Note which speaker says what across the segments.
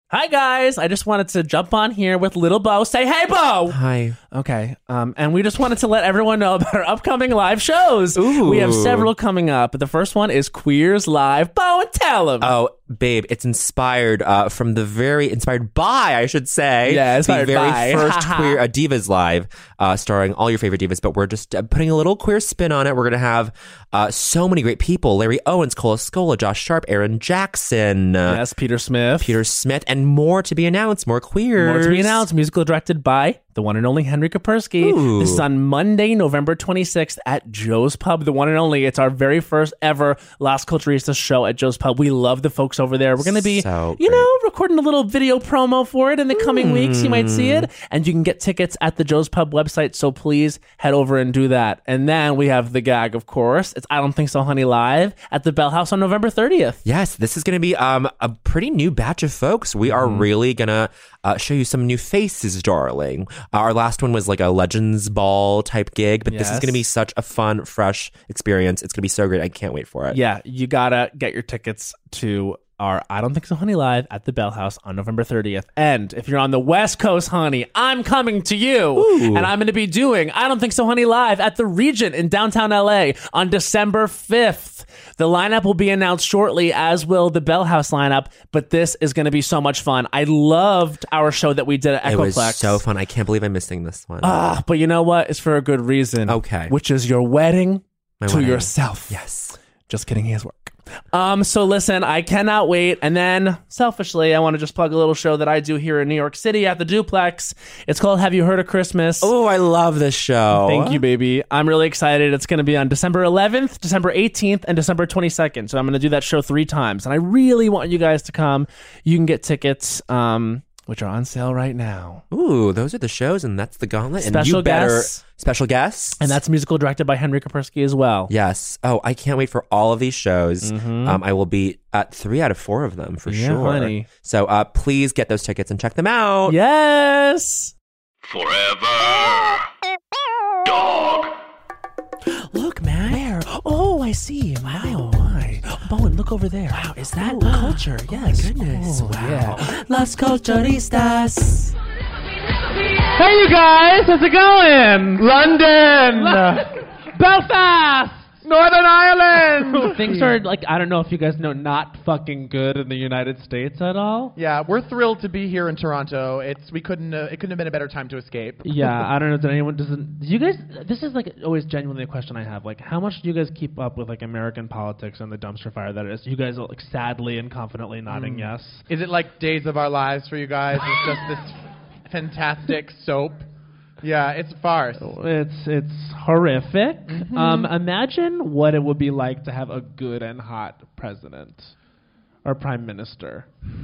Speaker 1: Hi, guys. I just wanted to jump on here with little Bo. Say, hey, Bo.
Speaker 2: Hi.
Speaker 1: Okay. And we just wanted to let everyone know about our upcoming live shows.
Speaker 2: Ooh.
Speaker 1: We have several coming up. The first one is Queers Live. Bo, and tell them.
Speaker 2: Oh, babe, it's inspired inspired by, I should say.
Speaker 1: Yeah, inspired
Speaker 2: the very
Speaker 1: by.
Speaker 2: first Queer Divas Live, starring all your favorite divas, but we're just putting a little queer spin on it. We're going to have so many great people. Larry Owens, Cola Scola, Josh Sharp, Aaron Jackson.
Speaker 1: Yes, Peter Smith,
Speaker 2: and more to be announced. More queers.
Speaker 1: More to be announced. Musical directed by the one and only Henry Kapersky.
Speaker 2: Ooh.
Speaker 1: This is on Monday, November 26th at Joe's Pub, the one and only. It's our very first ever Las Culturistas show at Joe's Pub. We love the folks over there. We're going to be, recording a little video promo for it in the coming weeks. You might see it. And you can get tickets at the Joe's Pub website, so please head over and do that. And then we have the gag, of course. It's I Don't Think So, Honey Live at the Bell House on November 30th.
Speaker 2: Yes, this is going to be a pretty new batch of folks. We are really going to show you some new faces, darling. Our last one was like a Legends Ball type gig, but this is going to be such a fun, fresh experience. It's going to be so great. I can't wait for it.
Speaker 1: Yeah, you got to get your tickets to our I Don't Think So, Honey Live at the Bell House on November 30th. And if you're on the West Coast, honey, I'm coming to you.
Speaker 2: Ooh.
Speaker 1: And I'm going to be doing I Don't Think So, Honey Live at the Regent in downtown LA on December 5th. The lineup will be announced shortly, as will the Bell House lineup, but this is going to be so much fun. I loved our show that we did at Echoplex.
Speaker 2: It was so fun. I can't believe I'm missing this one.
Speaker 1: But you know what? It's for a good reason.
Speaker 2: Okay.
Speaker 1: Which is your wedding to
Speaker 2: wedding.
Speaker 1: yourself.
Speaker 2: Yes.
Speaker 1: Just kidding, he has work. So listen, I cannot wait. And then, selfishly, I want to just plug a little show that I do here in New York City at the Duplex. It's called Have You Heard of Christmas?
Speaker 2: Oh, I love this show.
Speaker 1: Thank you, baby. I'm really excited. It's going to be on December 11th, December 18th, and December 22nd. So I'm going to do that show 3 times. And I really want you guys to come. You can get tickets, which are on sale right now.
Speaker 2: Ooh, those are the shows, and that's the gauntlet.
Speaker 1: Special guests.
Speaker 2: Special guests.
Speaker 1: And that's musical directed by Henry Kapersky as well.
Speaker 2: Yes. Oh, I can't wait for all of these shows. I will be at 3 out of 4 of them for sure.
Speaker 1: Honey.
Speaker 2: So please get those tickets and check them out.
Speaker 1: Yes.
Speaker 3: Forever. Dog.
Speaker 1: Look, man. Where? Oh, I see. My, oh, my. Bowen, look over there. Wow, is that culture? Yes.
Speaker 2: My goodness.
Speaker 1: Oh,
Speaker 2: Wow.
Speaker 1: Yeah. Las Culturistas. Hey, you guys. How's it going?
Speaker 4: London!
Speaker 1: Belfast!
Speaker 4: Northern Ireland!
Speaker 1: Things are, like, I don't know if you guys know, not fucking good in the United States at all.
Speaker 4: Yeah, we're thrilled to be here in Toronto. It couldn't have been a better time to escape.
Speaker 1: Yeah, I don't know. Do you guys? This is like always genuinely a question I have. Like, how much do you guys keep up with like American politics and the dumpster fire that is? You guys are like sadly and confidently nodding yes.
Speaker 4: Is it like Days of Our Lives for you guys? It's just this fantastic soap. Yeah, it's a farce.
Speaker 1: It's horrific. Imagine what it would be like to have a good and hot president or prime minister.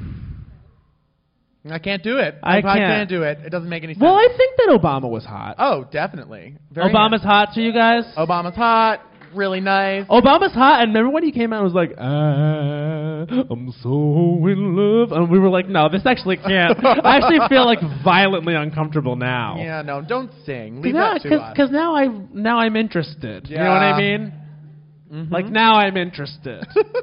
Speaker 4: I can't do it.
Speaker 1: I
Speaker 4: can't do it. It doesn't make any sense.
Speaker 1: Well, I think that Obama was hot.
Speaker 4: Oh, definitely.
Speaker 1: Obama's hot to you guys?
Speaker 4: Obama's hot. Really nice.
Speaker 1: Obama's hot, and remember when he came out and was like, I'm so in love, and we were like, no, this actually can't. I actually feel like violently uncomfortable now.
Speaker 4: Yeah, no, don't sing. Leave that to us.
Speaker 1: Because now I'm interested.
Speaker 4: Yeah.
Speaker 1: You know what I mean? Like now I'm interested.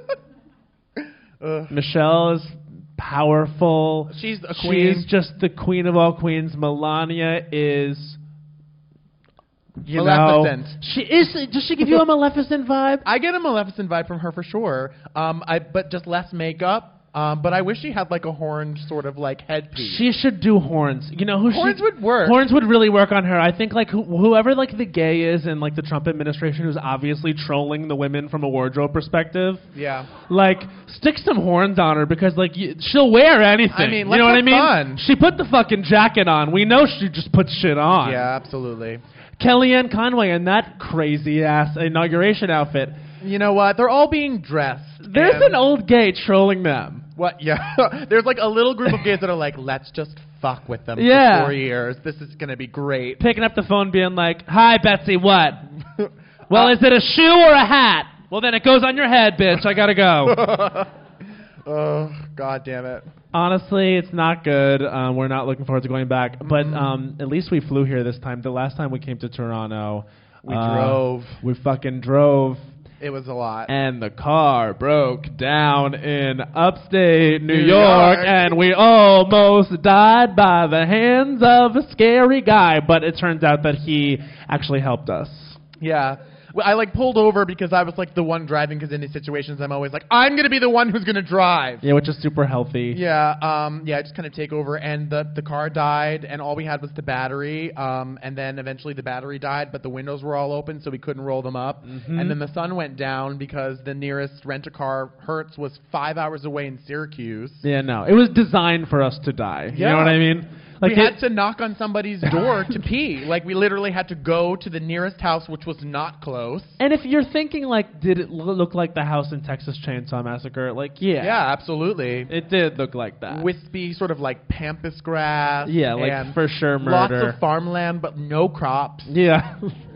Speaker 1: Michelle is powerful.
Speaker 4: She's a queen.
Speaker 1: She's just the queen of all queens. Melania is.
Speaker 4: Maleficent.
Speaker 1: She is. Does she give you a Maleficent vibe?
Speaker 4: I get a Maleficent vibe from her for sure. But just less makeup. But I wish she had like a horned sort of like headpiece.
Speaker 1: She should do horns. You know who?
Speaker 4: Horns would work.
Speaker 1: Horns would really work on her. I think like whoever like the gay is in like the Trump administration who's obviously trolling the women from a wardrobe perspective.
Speaker 4: Yeah.
Speaker 1: Like stick some horns on her because like she'll wear anything.
Speaker 4: I mean,
Speaker 1: you know what I mean?
Speaker 4: Fun.
Speaker 1: She put the fucking jacket on. We know she just puts shit on.
Speaker 4: Yeah, absolutely.
Speaker 1: Kellyanne Conway in that crazy ass inauguration outfit.
Speaker 4: You know what? They're all being dressed.
Speaker 1: There's an old gay trolling them.
Speaker 4: What? Yeah. There's like a little group of gays that are like, let's just fuck with them
Speaker 1: Yeah.
Speaker 4: for 4 years. This is going to be great.
Speaker 1: Picking up the phone being like, hi, Betsy, what? Well, is it a shoe or a hat? Well, then it goes on your head, bitch. I gotta go.
Speaker 4: Oh, God damn it.
Speaker 1: Honestly, it's not good. We're not looking forward to going back. But at least we flew here this time. The last time we came to Toronto,
Speaker 4: We drove.
Speaker 1: We fucking drove.
Speaker 4: It was a lot.
Speaker 1: And the car broke down in upstate New York, and we almost died by the hands of a scary guy. But it turns out that he actually helped us.
Speaker 4: Yeah. I pulled over because I was the one driving, because in these situations I'm always I'm going to be the one who's going to drive.
Speaker 1: Yeah, which is super healthy.
Speaker 4: Yeah, I just kind of take over, and the car died, and all we had was the battery, and then eventually the battery died, but the windows were all open, so we couldn't roll them up. Mm-hmm. And then the sun went down because the nearest rent-a-car Hertz was 5 hours away in Syracuse.
Speaker 1: Yeah, no. It was designed for us to die. You know what I mean?
Speaker 4: We had to knock on somebody's door to pee. We literally had to go to the nearest house, which was not close.
Speaker 1: And if you're thinking, did it look like the house in Texas Chainsaw Massacre? Yeah.
Speaker 4: Yeah, absolutely.
Speaker 1: It did look like that.
Speaker 4: Wispy, sort of pampas grass.
Speaker 1: Yeah, for sure murder.
Speaker 4: Lots of farmland, but no crops.
Speaker 1: Yeah.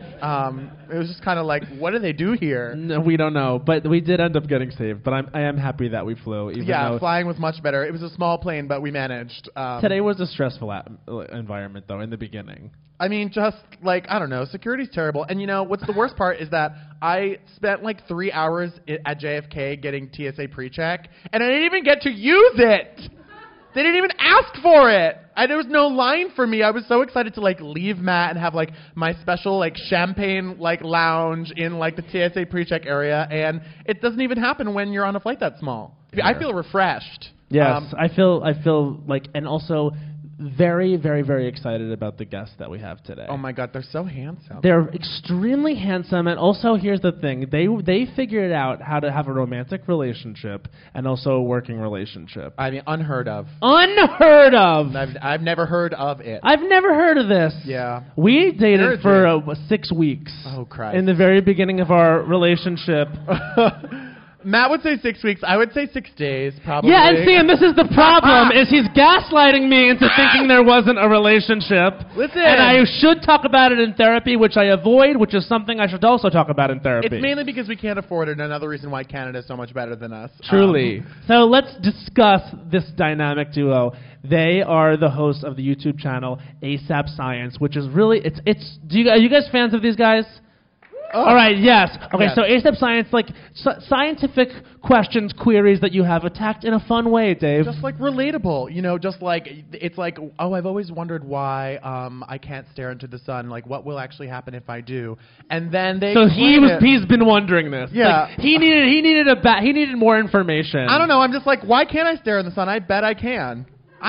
Speaker 4: It was just kind of what do they do here?
Speaker 1: No, we don't know, but we did end up getting saved. But I am happy that we flew. Even though
Speaker 4: flying was much better. It was a small plane, but we managed.
Speaker 1: Today was a stressful environment, though, in the beginning.
Speaker 4: I mean, just I don't know, security's terrible. And what's the worst part is that I spent 3 hours at JFK getting TSA pre-check, and I didn't even get to use it. They didn't even ask for it. There was no line for me. I was so excited to leave Matt and have my special champagne lounge in the TSA pre-check area, and it doesn't even happen when you're on a flight that small. Yeah. I feel refreshed.
Speaker 1: Yes, I feel and also very, very, very excited about the guests that we have today.
Speaker 4: Oh my God, they're so handsome.
Speaker 1: They're extremely handsome, and also here's the thing: they figured out how to have a romantic relationship and also a working relationship.
Speaker 4: I mean, unheard of.
Speaker 1: Unheard of.
Speaker 4: I've never heard of it.
Speaker 1: I've never heard of this.
Speaker 4: Yeah.
Speaker 1: We dated for 6 weeks.
Speaker 4: Oh Christ!
Speaker 1: In the very beginning of our relationship.
Speaker 4: Matt would say 6 weeks. I would say 6 days, probably.
Speaker 1: Yeah, and this is the problem, is he's gaslighting me into thinking there wasn't a relationship.
Speaker 4: Listen.
Speaker 1: And I should talk about it in therapy, which I avoid, which is something I should also talk about in therapy.
Speaker 4: It's mainly because we can't afford it, and another reason why Canada is so much better than us.
Speaker 1: Truly. So let's discuss this dynamic duo. They are the hosts of the YouTube channel ASAP Science, which is really, are you guys fans of these guys? Oh. All right, yes. Okay, yes. So ASAP Science, scientific questions, queries that you have attacked in a fun way, Dave.
Speaker 4: Just relatable, it's I've always wondered why I can't stare into the sun. What will actually happen if I do? And then they. So
Speaker 1: he's been wondering this.
Speaker 4: Yeah.
Speaker 1: He needed more information.
Speaker 4: I don't know. I'm just why can't I stare in the sun? I bet I can.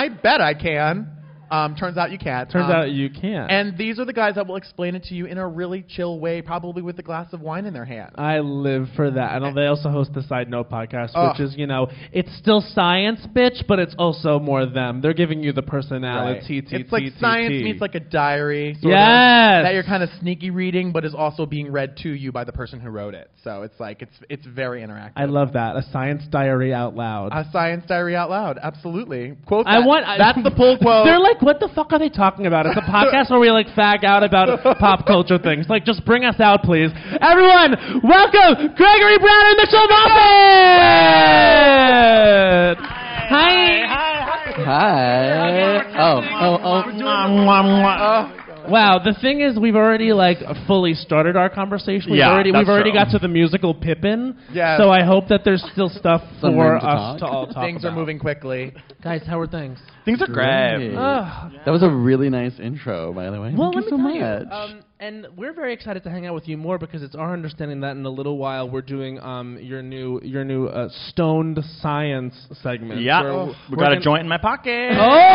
Speaker 4: Turns out you can't.
Speaker 1: Turns out you can't.
Speaker 4: And these are the guys that will explain it to you in a really chill way, probably with a glass of wine in their hand.
Speaker 1: I live for that. And they also host the Side Note podcast, which is, it's still science, bitch, but it's also more them. They're giving you the personality.
Speaker 4: Right. It's science meets a diary.
Speaker 1: Yes.
Speaker 4: Sort of, that you're kind of sneaky reading, but is also being read to you by the person who wrote it. So it's very interactive.
Speaker 1: I love that. A science diary out loud.
Speaker 4: A science diary out loud. Absolutely. Quote that. That's the pull quote.
Speaker 1: They're what the fuck are they talking about? It's a podcast where we fag out about pop culture things. Just bring us out, please. Everyone, welcome Gregory Brown and Mitchell Moffat! Hi. Wow, the thing is, we've already fully started our conversation. We've already got to the musical Pippin.
Speaker 4: Yeah.
Speaker 1: So I hope that there's still stuff for us to all talk
Speaker 4: Things
Speaker 1: about.
Speaker 4: Are moving quickly.
Speaker 1: Guys, how are things?
Speaker 5: Things are great. That was a really nice intro, by the way.
Speaker 1: Well,
Speaker 5: Thank you so much.
Speaker 1: And we're very excited to hang out with you more because it's our understanding that in a little while we're doing your new Stoned Science segment.
Speaker 6: Yeah, we got a joint in my pocket.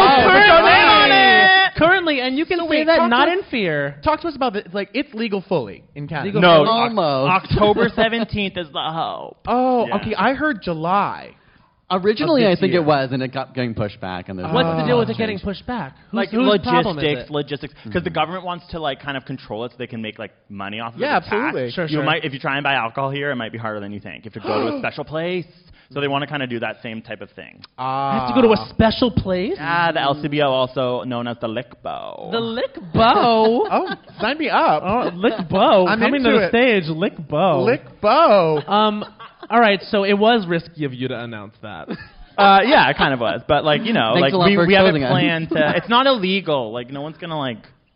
Speaker 1: Currently, and you can say that not in fear.
Speaker 4: Talk to us about it. It's legal fully in Canada.
Speaker 6: No,
Speaker 5: almost.
Speaker 6: October 17th is the hope.
Speaker 4: Oh, yeah. Okay. I heard July.
Speaker 5: Originally, I think it was, and it got getting pushed back. And
Speaker 1: what's the deal with it getting pushed back?
Speaker 6: Whose logistics. Because the government wants to kind of control it so they can make Money off of it.
Speaker 4: Yeah, absolutely.
Speaker 1: Sure.
Speaker 6: If you try and buy alcohol here, it might be harder than you think. You have to go to a special place. So they want to kind of do that same type of thing.
Speaker 1: I have to go to a special place?
Speaker 6: The LCBO, also known as the Lickbo.
Speaker 1: The Lickbo?
Speaker 4: Oh, sign me up.
Speaker 1: Oh, Lickbo.
Speaker 4: I'm
Speaker 1: coming to the stage. Lickbo.
Speaker 4: Lickbo.
Speaker 1: All right, so it was risky of you to announce that.
Speaker 6: Yeah, it kind of was. But, we have it planned to... It's not illegal. No one's going to,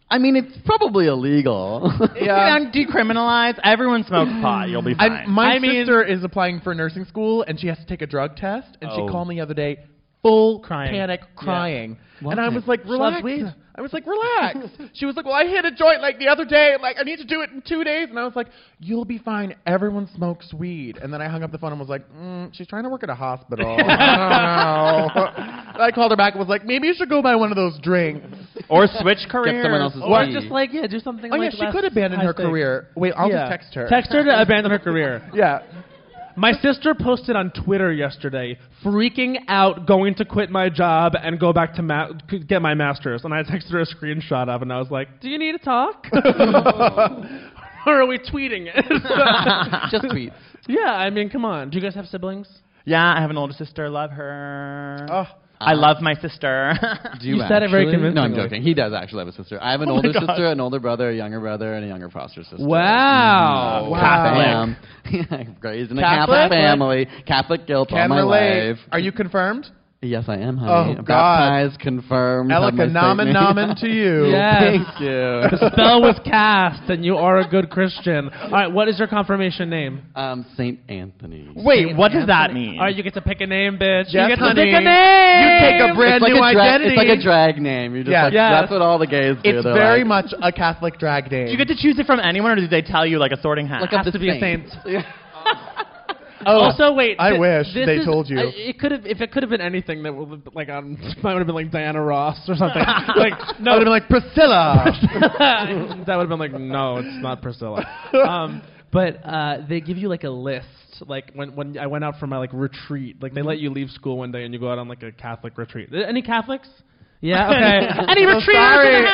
Speaker 5: I mean, it's probably illegal.
Speaker 6: Yeah, decriminalize. Everyone smokes pot. You'll be fine.
Speaker 4: My sister is applying for nursing school, and she has to take a drug test. And she called me the other day, full panic, crying. Yeah. And I was like, relax. I was like, relax. She was like, well, I hit a joint like the other day. Like, I need to do it in 2 days. And I was like, you'll be fine. Everyone smokes weed. And then I hung up the phone and was like, she's trying to work at a hospital. I don't know. I called her back and was like, maybe you should go buy one of those drinks.
Speaker 6: Or switch careers.
Speaker 5: Get someone else's
Speaker 1: Or
Speaker 5: weed.
Speaker 1: just like, do something
Speaker 4: Oh,
Speaker 1: like
Speaker 4: yeah, she could abandon her career. Wait, I'll just text her.
Speaker 1: Text her to abandon her career.
Speaker 4: Yeah.
Speaker 1: My sister posted on Twitter yesterday, freaking out, going to quit my job and go back to get my master's. And I texted her a screenshot of it, and I was like, do you need to talk? Or are we tweeting it?
Speaker 5: Just tweets.
Speaker 1: Yeah, I mean, come on. Do you guys have siblings?
Speaker 6: Yeah, I have an older sister. Love her.
Speaker 4: Oh.
Speaker 6: I love my sister.
Speaker 5: Do you
Speaker 1: said it very convincingly.
Speaker 5: No, I'm joking. He does actually have a sister. I have an older sister, an older brother, a younger brother, and a younger foster sister.
Speaker 1: Wow.
Speaker 6: Catholic.
Speaker 5: Raised in a Catholic family. Catholic guilt all my life.
Speaker 4: Are you confirmed?
Speaker 5: Yes, I am, honey.
Speaker 4: Oh, God.
Speaker 5: Baptized, confirmed.
Speaker 4: Elika namen to you.
Speaker 1: Yes.
Speaker 5: Thank you.
Speaker 1: The spell was cast, and you are a good Christian. All right, what is your confirmation name?
Speaker 5: Saint Anthony.
Speaker 6: Wait, what does that mean?
Speaker 1: All right, you get to pick a name, bitch.
Speaker 4: Yes,
Speaker 1: you get
Speaker 4: honey.
Speaker 1: to pick a name.
Speaker 4: You take a brand new identity.
Speaker 5: It's like a drag name. You're just
Speaker 4: Yeah.
Speaker 5: like,
Speaker 1: Yes.
Speaker 5: that's what all the gays do.
Speaker 4: It's
Speaker 5: They're
Speaker 4: very
Speaker 5: like,
Speaker 4: much a Catholic drag name.
Speaker 6: Do you get to choose it from anyone, or do they tell you like a sorting hat?
Speaker 5: Look
Speaker 1: Has
Speaker 5: up the
Speaker 1: to be a
Speaker 5: saint.
Speaker 1: saint. Also, wait.
Speaker 4: I wish they told you.
Speaker 1: It could have, if it could have been anything that would have, like might have been like Diana Ross or something. Like no,
Speaker 4: I would have been like Priscilla.
Speaker 1: that would have been like no, it's not Priscilla. But they give you like a list. Like when I went out for my like retreat, like they let you leave school one day and you go out on like a Catholic retreat. Any Catholics? Yeah. Okay. Any retreaters in the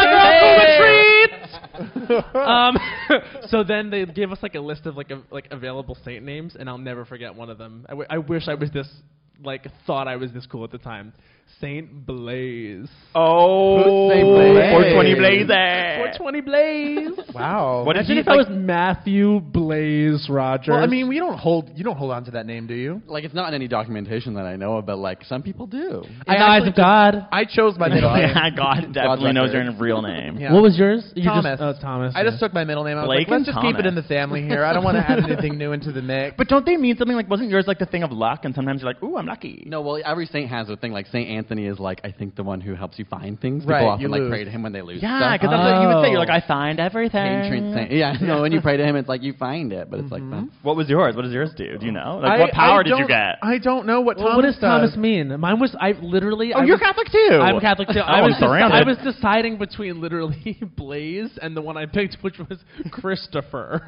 Speaker 1: house? My retreat. So then they gave us like a list of like available saint names, and I'll never forget one of them. I wish I was this thought I was this cool at the time. Saint Blaze.
Speaker 6: Oh,
Speaker 5: Saint Blaze.
Speaker 6: 420 Blaze.
Speaker 1: 420 Blaze.
Speaker 4: Wow.
Speaker 6: What did
Speaker 1: Imagine
Speaker 6: you
Speaker 1: if I was Matthew Blaze Rogers.
Speaker 4: Well, I mean, you don't hold on to that name, do you?
Speaker 5: Like, it's not in any documentation that I know of, but like some people do.
Speaker 1: in the eyes of God.
Speaker 4: I chose my middle name.
Speaker 6: Yeah, God definitely knows your real name.
Speaker 4: Yeah.
Speaker 1: What was yours? You
Speaker 4: Thomas.
Speaker 1: Thomas.
Speaker 4: I just took my middle name. I was
Speaker 6: Blake
Speaker 4: like, let's
Speaker 6: and
Speaker 4: just keep it
Speaker 6: Thomas.
Speaker 4: in the family here. I don't want to add anything new into the mix.
Speaker 6: But don't they mean something like, wasn't yours like the thing of luck? And sometimes you're like, ooh, I'm lucky.
Speaker 5: No, well, every saint has a thing. Like Saint Anthony is like, I think, the one who helps you find things. People
Speaker 4: Right,
Speaker 5: often
Speaker 4: you
Speaker 5: like
Speaker 4: lose.
Speaker 5: pray to him when they lose
Speaker 6: Yeah,
Speaker 5: stuff.
Speaker 6: because that's what you would say. You're like, I find everything.
Speaker 5: Patron saint. Yeah, no, when you pray to him, it's like you find it, but it's like that.
Speaker 6: What was yours? What does yours do? Do you know? Like, what power did you get?
Speaker 4: I don't know what Thomas
Speaker 1: what does
Speaker 4: does.
Speaker 1: Thomas mean? Mine was
Speaker 6: Oh, you're Catholic too.
Speaker 1: I'm Catholic too. I
Speaker 6: I'm
Speaker 1: was
Speaker 6: surrounded.
Speaker 1: I was deciding between literally Blaze and the one I picked, which was Christopher.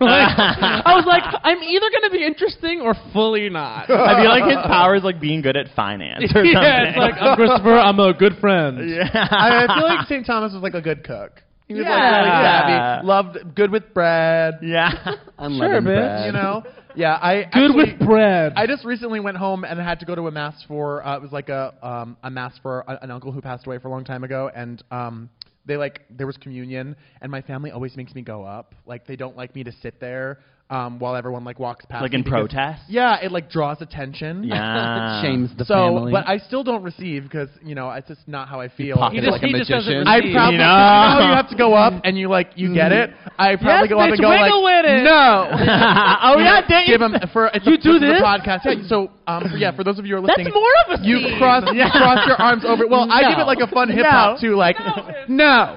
Speaker 1: I was like, I'm either going to be interesting or fully not.
Speaker 6: I feel like his power is like being good at finance or something.
Speaker 1: Yeah, it's like, I'm Christopher, I'm a good friend.
Speaker 6: Yeah.
Speaker 4: I feel like St. Thomas was like a good cook. He was like
Speaker 6: Yeah.
Speaker 4: really savvy, loved, good with bread.
Speaker 6: Yeah.
Speaker 5: Unleavened
Speaker 1: bitch.
Speaker 5: bread.
Speaker 4: You know? Yeah, I
Speaker 1: Good
Speaker 4: actually,
Speaker 1: with bread.
Speaker 4: I just recently went home and had to go to a mass for it was like a mass for an uncle who passed away for a long time ago, and there was communion, and my family always makes me go up. Like they don't like me to sit there while everyone like walks past.
Speaker 6: Like
Speaker 4: me
Speaker 6: in
Speaker 4: because-
Speaker 6: protest?
Speaker 4: Yeah, it like draws attention.
Speaker 6: Yeah.
Speaker 5: Shames the
Speaker 4: So,
Speaker 5: family.
Speaker 4: but I still don't receive because it's just not how I feel.
Speaker 5: pocket it like a
Speaker 1: he just doesn't
Speaker 5: magician.
Speaker 4: I
Speaker 1: receive.
Speaker 4: probably
Speaker 6: You know?
Speaker 4: how you have to go up and you get it. I probably go up
Speaker 1: bitch,
Speaker 4: and go
Speaker 1: wiggle with it.
Speaker 4: no.
Speaker 6: Oh, yeah, didn't you?
Speaker 4: Give him for it's
Speaker 1: You
Speaker 4: a,
Speaker 1: do
Speaker 4: this is
Speaker 1: this?
Speaker 4: a podcast. Yeah. So for those of you who are listening,
Speaker 1: That's more of a
Speaker 4: you
Speaker 1: scene.
Speaker 4: cross your arms over. Well, I give it like a fun hip hop too. Like no.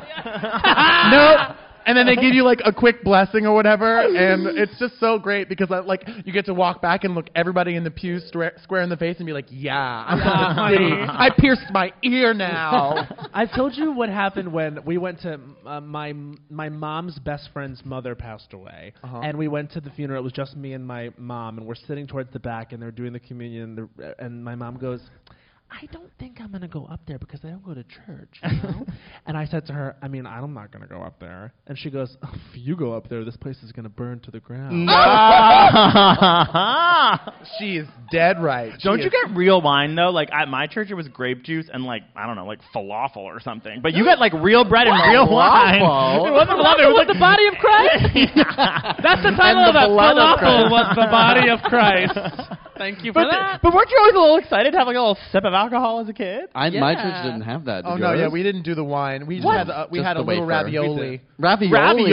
Speaker 4: And then they give you like a quick blessing or whatever, and it's just so great because you get to walk back and look everybody in the pew square in the face and be like, yeah, I'm gonna see. I pierced my ear now.
Speaker 1: I've told you what happened when we went to my mom's best friend's mother passed away, and we went to the funeral. It was just me and my mom, and we're sitting towards the back, and they're doing the communion, and my mom goes, I don't think I'm going to go up there because I don't go to church, you know? And I said to her, I'm not going to go up there. And she goes, if you go up there, this place is going to burn to the ground.
Speaker 4: She is dead right.
Speaker 6: Don't you get real wine though? Like at my church, it was grape juice and like I don't know, like falafel or something. But you get like real bread and real wine.
Speaker 5: Falafel?
Speaker 6: It wasn't falafel. It was like
Speaker 1: the body of Christ? That's the title
Speaker 5: And
Speaker 1: of
Speaker 5: the
Speaker 1: it.
Speaker 5: blood of
Speaker 1: Falafel
Speaker 5: Christ.
Speaker 1: was the body of Christ. Thank you for that.
Speaker 6: But weren't you always a little excited to have like a little sip of alcohol as a kid?
Speaker 5: My church didn't have that.
Speaker 4: Oh
Speaker 5: Did
Speaker 4: no,
Speaker 5: yours?
Speaker 4: yeah, we didn't do the wine. We just had we
Speaker 5: Just
Speaker 4: had a
Speaker 5: the
Speaker 4: little
Speaker 5: wafer.
Speaker 4: ravioli.
Speaker 5: Ravioli.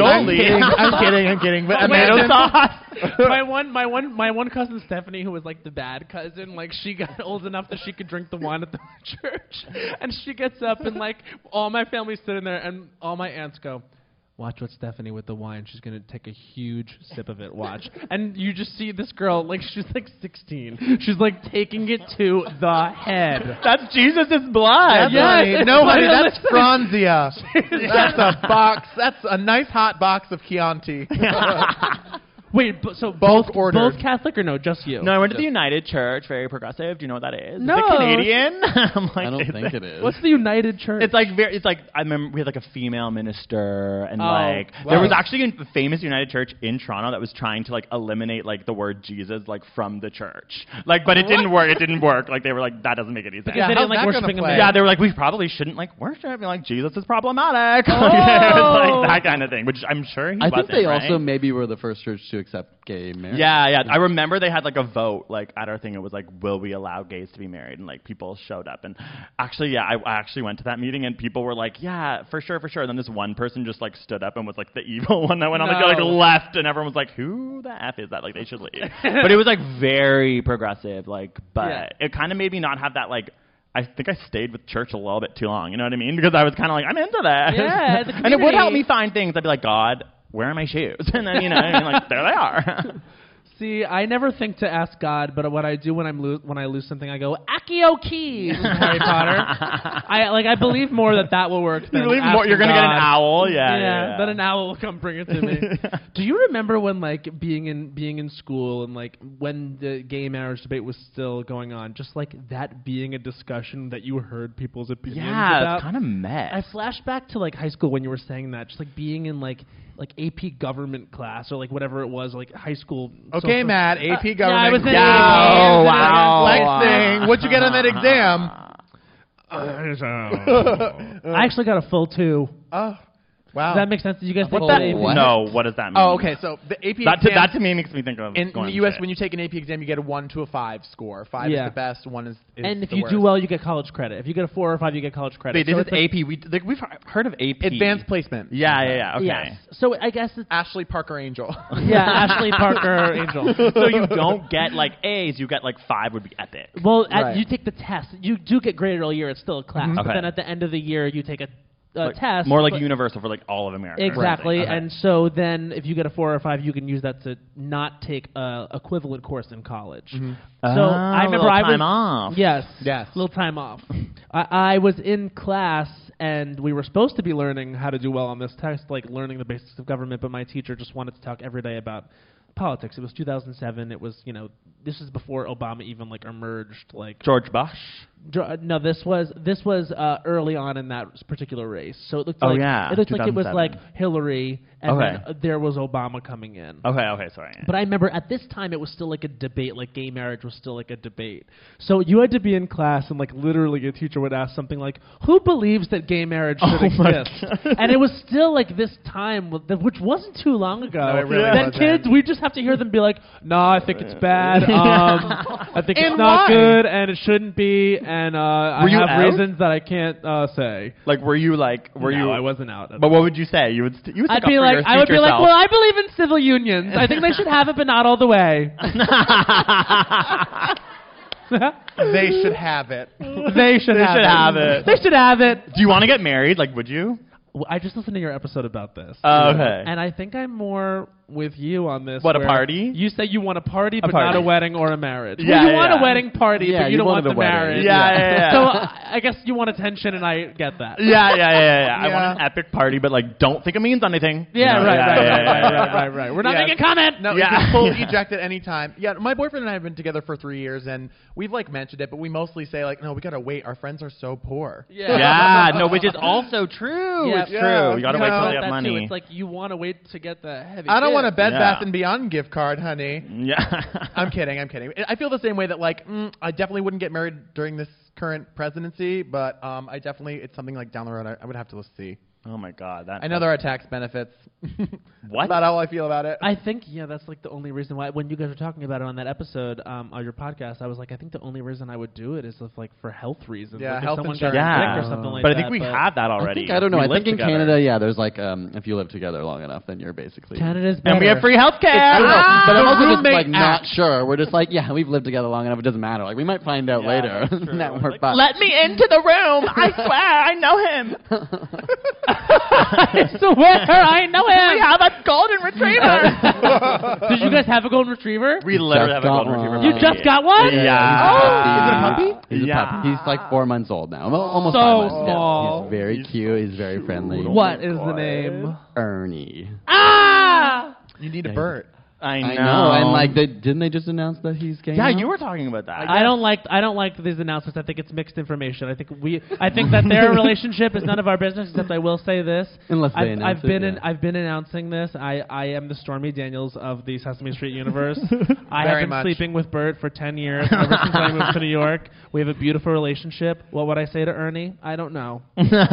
Speaker 4: I'm kidding. But
Speaker 6: Tomato
Speaker 4: imagine,
Speaker 6: sauce.
Speaker 1: my one cousin Stephanie, who was like the bad cousin, like she got old enough that she could drink the wine at the church, and she gets up and like all my family's sitting there, and all my aunts go, "Watch what Stephanie with the wine. She's gonna take a huge sip of it. Watch." And you just see this girl, like she's like 16. She's like taking it to the head.
Speaker 6: That's Jesus' blood.
Speaker 1: Yes.
Speaker 4: no, honey,
Speaker 1: Listen.
Speaker 4: that's Franzia. That's a box. That's a nice hot box of Chianti.
Speaker 1: Wait, so
Speaker 4: Both ordered.
Speaker 1: both Catholic or no? Just you?
Speaker 6: No, I went to the United Church, very progressive. Do you know what that is?
Speaker 1: No.
Speaker 6: Is it Canadian? I'm like,
Speaker 5: I don't
Speaker 6: is
Speaker 5: think it is.
Speaker 1: What's the United Church?
Speaker 6: It's like I remember we had like a female minister and
Speaker 1: wow.
Speaker 6: there was actually a famous United Church in Toronto that was trying to like eliminate like the word Jesus like from the church. Like, but it didn't work. It didn't work. Like they were like, that doesn't make any sense.
Speaker 1: Yeah, they
Speaker 4: how's
Speaker 1: didn't like
Speaker 4: that
Speaker 1: worshiping
Speaker 4: gonna
Speaker 1: him.
Speaker 4: play?
Speaker 6: Yeah, they were like, we probably shouldn't like worship. And like, Jesus is problematic.
Speaker 1: Oh.
Speaker 6: It was like that kind of thing, which I'm sure he
Speaker 5: I
Speaker 6: wasn't,
Speaker 5: think they
Speaker 6: right?
Speaker 5: also maybe were the first church to accept gay marriage.
Speaker 6: Yeah. I remember they had like a vote, like at our thing. It was like, will we allow gays to be married? And like people showed up. And actually, yeah, I actually went to that meeting and people were like, yeah, for sure. And then this one person just like stood up and was like the evil one that went on the like
Speaker 1: No.
Speaker 6: left, and everyone was like, who the F is that? Like they should leave. But it was like very progressive, like, but
Speaker 1: Yeah.
Speaker 6: it kind of made me not have that like. I think I stayed with church a little bit too long. You know what I mean? Because I was kind of like, I'm into that.
Speaker 1: Yeah, as a
Speaker 6: and it would help
Speaker 1: community.
Speaker 6: me find things. I'd be like, God, where are my shoes? And then, you know, and like, there they are.
Speaker 1: See, I never think to ask God, but what I do when I lose something, I go Accio keys, Harry Potter. I believe more that will work. Than
Speaker 6: You believe more? You're
Speaker 1: asking
Speaker 6: gonna get an
Speaker 1: God.
Speaker 6: owl, yeah.
Speaker 1: Then an owl will come bring it to me. Do you remember when like being in school and like when the gay marriage debate was still going on, just like that being a discussion that you heard people's opinions
Speaker 6: Yeah,
Speaker 1: about?
Speaker 6: it's kind of mess.
Speaker 1: I flashed back to like high school when you were saying that, just like being in like AP government class or like whatever it was, like high school.
Speaker 4: Okay, Matt, AP government.
Speaker 1: Yeah, I was in
Speaker 6: Yo,
Speaker 1: AP.
Speaker 6: wow.
Speaker 4: Flexing. What'd you get on that exam?
Speaker 1: I actually got a full 2.
Speaker 4: Oh, wow.
Speaker 1: Does that make sense? Did you guys
Speaker 6: What
Speaker 1: take
Speaker 6: that?
Speaker 1: the AP?
Speaker 5: What?
Speaker 6: No, what does that mean?
Speaker 4: Oh, okay. So the AP
Speaker 6: That
Speaker 4: exam,
Speaker 6: to me makes me think of
Speaker 4: in
Speaker 6: going
Speaker 4: the U.S.
Speaker 6: shit.
Speaker 4: when you take an AP exam, you get a 1 to a 5 score. 5
Speaker 1: Yeah.
Speaker 4: is the best. 1 is
Speaker 1: And if
Speaker 4: the
Speaker 1: you
Speaker 4: worst.
Speaker 1: do well, you get college credit. If you get a 4 or 5, you get college credit.
Speaker 6: Wait, this
Speaker 1: So
Speaker 6: is
Speaker 1: it's like-
Speaker 6: AP. We've heard of AP.
Speaker 4: Advanced placement.
Speaker 6: Yeah. Okay.
Speaker 1: Yes. So I guess it's
Speaker 4: Ashley Parker Angel.
Speaker 1: yeah, Ashley Parker Angel.
Speaker 6: So you don't get like A's. You get like 5 would be epic.
Speaker 1: Well,
Speaker 4: Right.
Speaker 1: you take the test. You do get graded all year. It's still a class. But
Speaker 6: Okay.
Speaker 1: then at the end of the year, you take a
Speaker 6: Like,
Speaker 1: test.
Speaker 6: more like
Speaker 1: but-
Speaker 6: universal for like all of America.
Speaker 1: Exactly.
Speaker 6: Okay.
Speaker 1: And so then if you get a 4 or 5, you can use that to not take a equivalent course in college. So I remember
Speaker 6: little
Speaker 1: I was
Speaker 6: time off.
Speaker 1: Yes.
Speaker 4: Yes.
Speaker 1: Little time off. I was in class and we were supposed to be learning how to do well on this test, like learning the basics of government, but my teacher just wanted to talk every day about politics. It was 2007. It was, this is before Obama even like emerged, like
Speaker 6: George Bush.
Speaker 1: no, this was early on in that particular race. So it looked
Speaker 6: Oh,
Speaker 1: like
Speaker 6: yeah,
Speaker 1: it looked like it was
Speaker 6: 2007.
Speaker 1: like Hillary, and
Speaker 6: Okay.
Speaker 1: then there was Obama coming in.
Speaker 6: Okay, sorry.
Speaker 1: But I remember at this time it was still like a debate, like gay marriage was still like a debate. So you had to be in class and like literally a teacher would ask something like, "Who believes that gay marriage should
Speaker 6: my
Speaker 1: exist?" And it was still like this time, which wasn't too long ago.
Speaker 4: No, it really
Speaker 1: then
Speaker 4: wasn't.
Speaker 1: kids, we just have to hear them be like, "No, I think it's bad. I think it's
Speaker 4: And
Speaker 1: not
Speaker 4: why?
Speaker 1: good, and it shouldn't be, and I
Speaker 6: Were you
Speaker 1: have
Speaker 6: out?
Speaker 1: reasons that I can't say."
Speaker 6: Like, were you like,
Speaker 1: No, I wasn't out.
Speaker 6: But what would you say? You would. You would
Speaker 1: I'd
Speaker 6: stick up
Speaker 1: be
Speaker 6: for
Speaker 1: like,
Speaker 6: your
Speaker 1: I would be
Speaker 6: future
Speaker 1: like,
Speaker 6: self.
Speaker 1: well, I believe in civil unions. I think they should have it, but not all the way.
Speaker 4: They should have it.
Speaker 1: They should have it. They should have it.
Speaker 6: Do you want to get married? Like, would you?
Speaker 1: Well, I just listened to your episode about this.
Speaker 6: Okay.
Speaker 1: And I think I'm more with you on this.
Speaker 6: What, a
Speaker 1: where
Speaker 6: party?
Speaker 1: You say you want a party, but
Speaker 6: party.
Speaker 1: not a wedding or a marriage.
Speaker 6: Yeah,
Speaker 1: well, you want
Speaker 6: yeah.
Speaker 1: a wedding party,
Speaker 5: Yeah,
Speaker 1: but you
Speaker 5: you
Speaker 1: don't want
Speaker 5: wanted
Speaker 1: the
Speaker 5: a wedding.
Speaker 1: marriage.
Speaker 6: Yeah.
Speaker 1: So I guess you want attention, and I get that.
Speaker 6: Yeah. I
Speaker 4: Yeah.
Speaker 6: want an epic party, but like, don't think it means anything.
Speaker 1: Yeah,
Speaker 6: You know?
Speaker 1: right. We're not
Speaker 4: Yeah.
Speaker 1: making a comment.
Speaker 4: No,
Speaker 6: Yeah.
Speaker 4: you can pull eject at any time. Yeah, my boyfriend and I have been together for 3 years, and we've like mentioned it, but we mostly say like, no, we gotta wait. Our friends are so poor.
Speaker 6: Yeah, no, which is also true.
Speaker 1: Yeah.
Speaker 6: It's
Speaker 4: Yeah.
Speaker 6: true. You gotta
Speaker 4: You
Speaker 6: wait
Speaker 4: know,
Speaker 6: till they
Speaker 1: That
Speaker 6: have
Speaker 1: too.
Speaker 6: money.
Speaker 1: It's like you want to wait to get the heavy.
Speaker 4: I don't want a
Speaker 1: gift.
Speaker 4: Bed
Speaker 6: Yeah.
Speaker 4: Bath and Beyond gift card, honey.
Speaker 6: Yeah.
Speaker 4: I'm kidding. I feel the same way that like I definitely wouldn't get married during this current presidency, but I definitely, it's something like down the road I would have to see.
Speaker 6: Oh my God.
Speaker 4: I know there are tax benefits.
Speaker 6: What?
Speaker 4: That's not how I feel about it.
Speaker 1: I think, that's like the only reason why, when you guys were talking about it on that episode, on your podcast, I was like, I think the only reason I would do it is if, like, for health reasons.
Speaker 4: Yeah,
Speaker 1: like
Speaker 4: health
Speaker 1: if someone
Speaker 4: insurance.
Speaker 1: got
Speaker 6: Yeah.
Speaker 1: sick or something like
Speaker 6: But
Speaker 1: that.
Speaker 6: I think we have that already.
Speaker 5: I don't know.
Speaker 6: We
Speaker 5: I
Speaker 6: live
Speaker 5: think in
Speaker 6: together.
Speaker 5: Canada, there's like, if you live together long enough, then you're basically...
Speaker 1: Canada's better.
Speaker 6: And we have free healthcare.
Speaker 5: I don't know, but I'm also just
Speaker 4: Roommate
Speaker 5: like not
Speaker 4: act.
Speaker 5: sure. We're just like, yeah, we've lived together long enough. It doesn't matter. Like we might find out later.
Speaker 6: that's true.
Speaker 5: that we're
Speaker 6: Like,
Speaker 5: fine.
Speaker 6: let me into the room. I swear, I know him.
Speaker 1: I swear, I know
Speaker 6: We
Speaker 1: him.
Speaker 6: have a golden retriever.
Speaker 1: Did you guys have a golden retriever?
Speaker 6: We literally have
Speaker 5: Just
Speaker 6: a
Speaker 5: got
Speaker 6: golden retriever.
Speaker 5: one.
Speaker 1: You just got one?
Speaker 6: Yeah.
Speaker 5: He's
Speaker 4: a puppy?
Speaker 5: He's a
Speaker 6: Yeah.
Speaker 5: puppy. He's like 4 months old now. Well, almost
Speaker 1: So
Speaker 5: 5 months.
Speaker 1: small.
Speaker 5: Yeah. He's very cute. He's very friendly.
Speaker 1: What is the name?
Speaker 5: Ernie.
Speaker 1: Ah!
Speaker 4: You need a bird.
Speaker 6: I know.
Speaker 5: I know. And like, didn't they just announce that he's gay?
Speaker 6: Yeah,
Speaker 5: now?
Speaker 6: you were talking about that.
Speaker 1: I don't like these announcements. I think it's mixed information. I think that their relationship is none of our business. Except I will say this:
Speaker 5: Unless they announce
Speaker 1: I've been announcing this. I am the Stormy Daniels of the Sesame Street universe. I have
Speaker 4: Very
Speaker 1: been
Speaker 4: much.
Speaker 1: sleeping with Bert for 10 years. Ever since I moved to New York, we have a beautiful relationship. What would I say to Ernie? I don't know.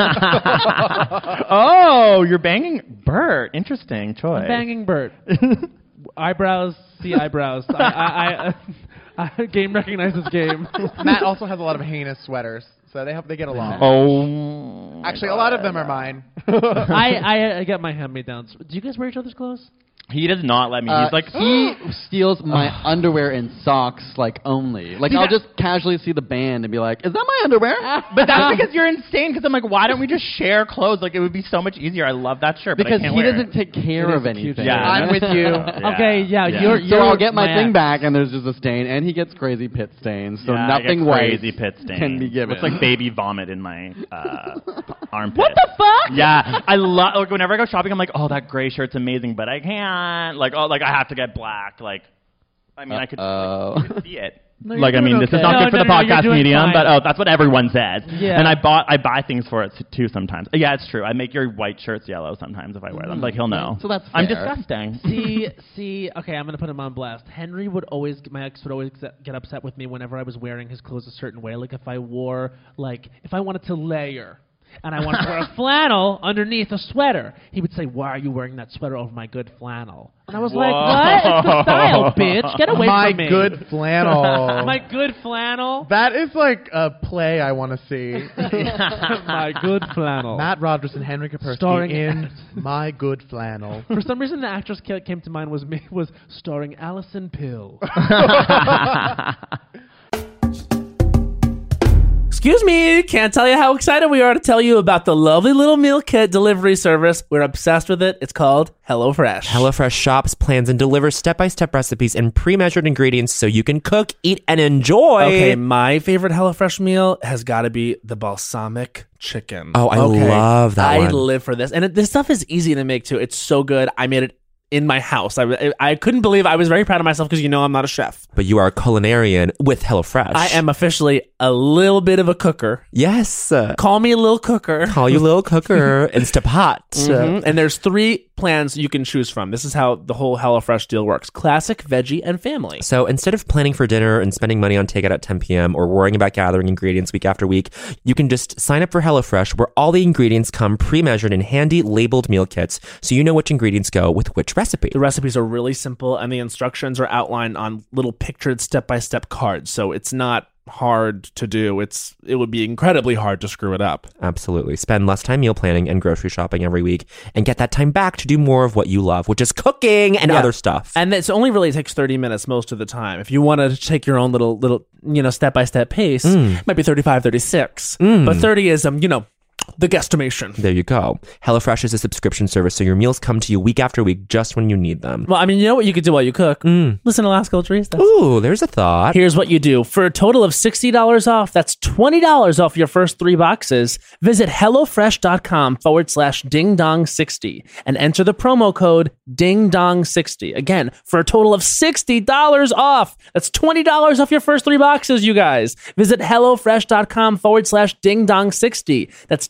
Speaker 6: Oh, you're banging Bert. Interesting choice.
Speaker 1: Banging Bert. Eyebrows, see eyebrows. I game recognizes game.
Speaker 4: Matt also has a lot of heinous sweaters, so they get along.
Speaker 6: Oh.
Speaker 4: Actually, a lot of them are mine.
Speaker 1: I get my hand-me-downs. Do you guys wear each other's clothes?
Speaker 6: He does not let me. He's like,
Speaker 5: he steals my underwear and socks like only. Like I'll just casually see the band and be like, "Is that my underwear?"
Speaker 6: but that's because you're insane. Because I'm like, why don't we just share clothes? Like it would be so much easier. I love that shirt,
Speaker 5: Because
Speaker 6: but I can't
Speaker 5: he
Speaker 6: wear
Speaker 5: doesn't
Speaker 6: it.
Speaker 5: take care
Speaker 1: It
Speaker 5: of
Speaker 1: is cute.
Speaker 5: anything.
Speaker 6: Yeah.
Speaker 4: I'm with you.
Speaker 1: Okay, yeah, you're
Speaker 5: So I'll get my thing
Speaker 1: ex.
Speaker 5: back, and there's just a stain, and he gets crazy pit stains, so
Speaker 6: Yeah,
Speaker 5: nothing
Speaker 6: I get
Speaker 5: white
Speaker 6: crazy pit stain.
Speaker 5: can be given.
Speaker 6: It's like baby vomit in my armpit.
Speaker 1: What the fuck?
Speaker 6: Yeah, I love. Like whenever I go shopping, I'm like, oh, that gray shirt's amazing, but I can't. Like, oh, like I have to get black. Like, I mean, I could see it.
Speaker 1: No, you're
Speaker 6: Like, I
Speaker 1: doing
Speaker 6: mean, this
Speaker 1: okay.
Speaker 6: is not
Speaker 1: No,
Speaker 6: good for
Speaker 1: no,
Speaker 6: the
Speaker 1: no, you're
Speaker 6: podcast
Speaker 1: doing
Speaker 6: medium,
Speaker 1: fine.
Speaker 6: but that's what everyone says.
Speaker 1: Yeah.
Speaker 6: And I buy things for it too sometimes. Yeah, it's true. I make your white shirts yellow sometimes if I wear them. Like he'll know.
Speaker 5: So that's
Speaker 6: I'm
Speaker 5: fair.
Speaker 6: disgusting.
Speaker 1: See, okay, I'm going to put him on blast. Henry would always, my ex would always get upset with me whenever I was wearing his clothes a certain way. Like if I wanted to layer and I wanted to wear a flannel underneath a sweater, he would say, "Why are you wearing that sweater over my good flannel?" And I was like, "What? It's the style, bitch. Get away
Speaker 4: My
Speaker 1: from me."
Speaker 4: good flannel.
Speaker 1: My good flannel.
Speaker 4: That is like a play I want to see.
Speaker 1: My good flannel.
Speaker 4: Matt Rogers and Henry Kapersky
Speaker 1: Starring-
Speaker 4: in My Good Flannel.
Speaker 1: For some reason, the actress came to mind was starring Allison Pill. Excuse me, can't tell you how excited we are to tell you about the lovely little meal kit delivery service. We're obsessed with it. It's called HelloFresh.
Speaker 2: HelloFresh shops, plans, and delivers step-by-step recipes and pre-measured ingredients so you can cook, eat, and enjoy.
Speaker 1: Okay, my favorite HelloFresh meal has got to be the balsamic chicken.
Speaker 2: Oh, I love that
Speaker 1: I
Speaker 2: one.
Speaker 1: live for this. And this stuff is easy to make, too. It's so good. I made it in my house. I couldn't believe I was very proud of myself because I'm not a chef.
Speaker 2: But you are a culinarian with HelloFresh.
Speaker 1: I am officially a little bit of a cooker.
Speaker 2: Yes.
Speaker 1: Call me a little cooker.
Speaker 2: Call you little cooker Instapot.
Speaker 1: Mhm. And there's 3 plans you can choose from. This is how the whole HelloFresh deal works. Classic, veggie, and family.
Speaker 2: So instead of planning for dinner and spending money on takeout at 10 p.m. or worrying about gathering ingredients week after week, you can just sign up for HelloFresh, where all the ingredients come pre-measured in handy labeled meal kits, so you know which ingredients go with which recipe.
Speaker 1: The recipes are really simple, and the instructions are outlined on little pictured step-by-step cards, so it's not hard to do. It would be incredibly hard to screw it up.
Speaker 2: Absolutely. Spend less time meal planning and grocery shopping every week and get that time back to do more of what you love, which is cooking and other stuff.
Speaker 1: And it only really takes 30 minutes most of the time. If you want to take your own little step-by-step pace, it might be 35, 36. But 30 is, the guesstimation.
Speaker 2: There you go. HelloFresh is a subscription service, so your meals come to you week after week just when you need them.
Speaker 1: Well, I mean, you know what you could do while you cook? Listen to Last Culture East.
Speaker 2: Ooh, there's a thought.
Speaker 1: Here's what you do. For a total of $60 off, that's $20 off your first 3 boxes. Visit HelloFresh.com/dingdong60 and enter the promo code dingdong60. Again, for a total of $60 off. That's $20 off your first 3 boxes, you guys. Visit HelloFresh.com/dingdong60. That's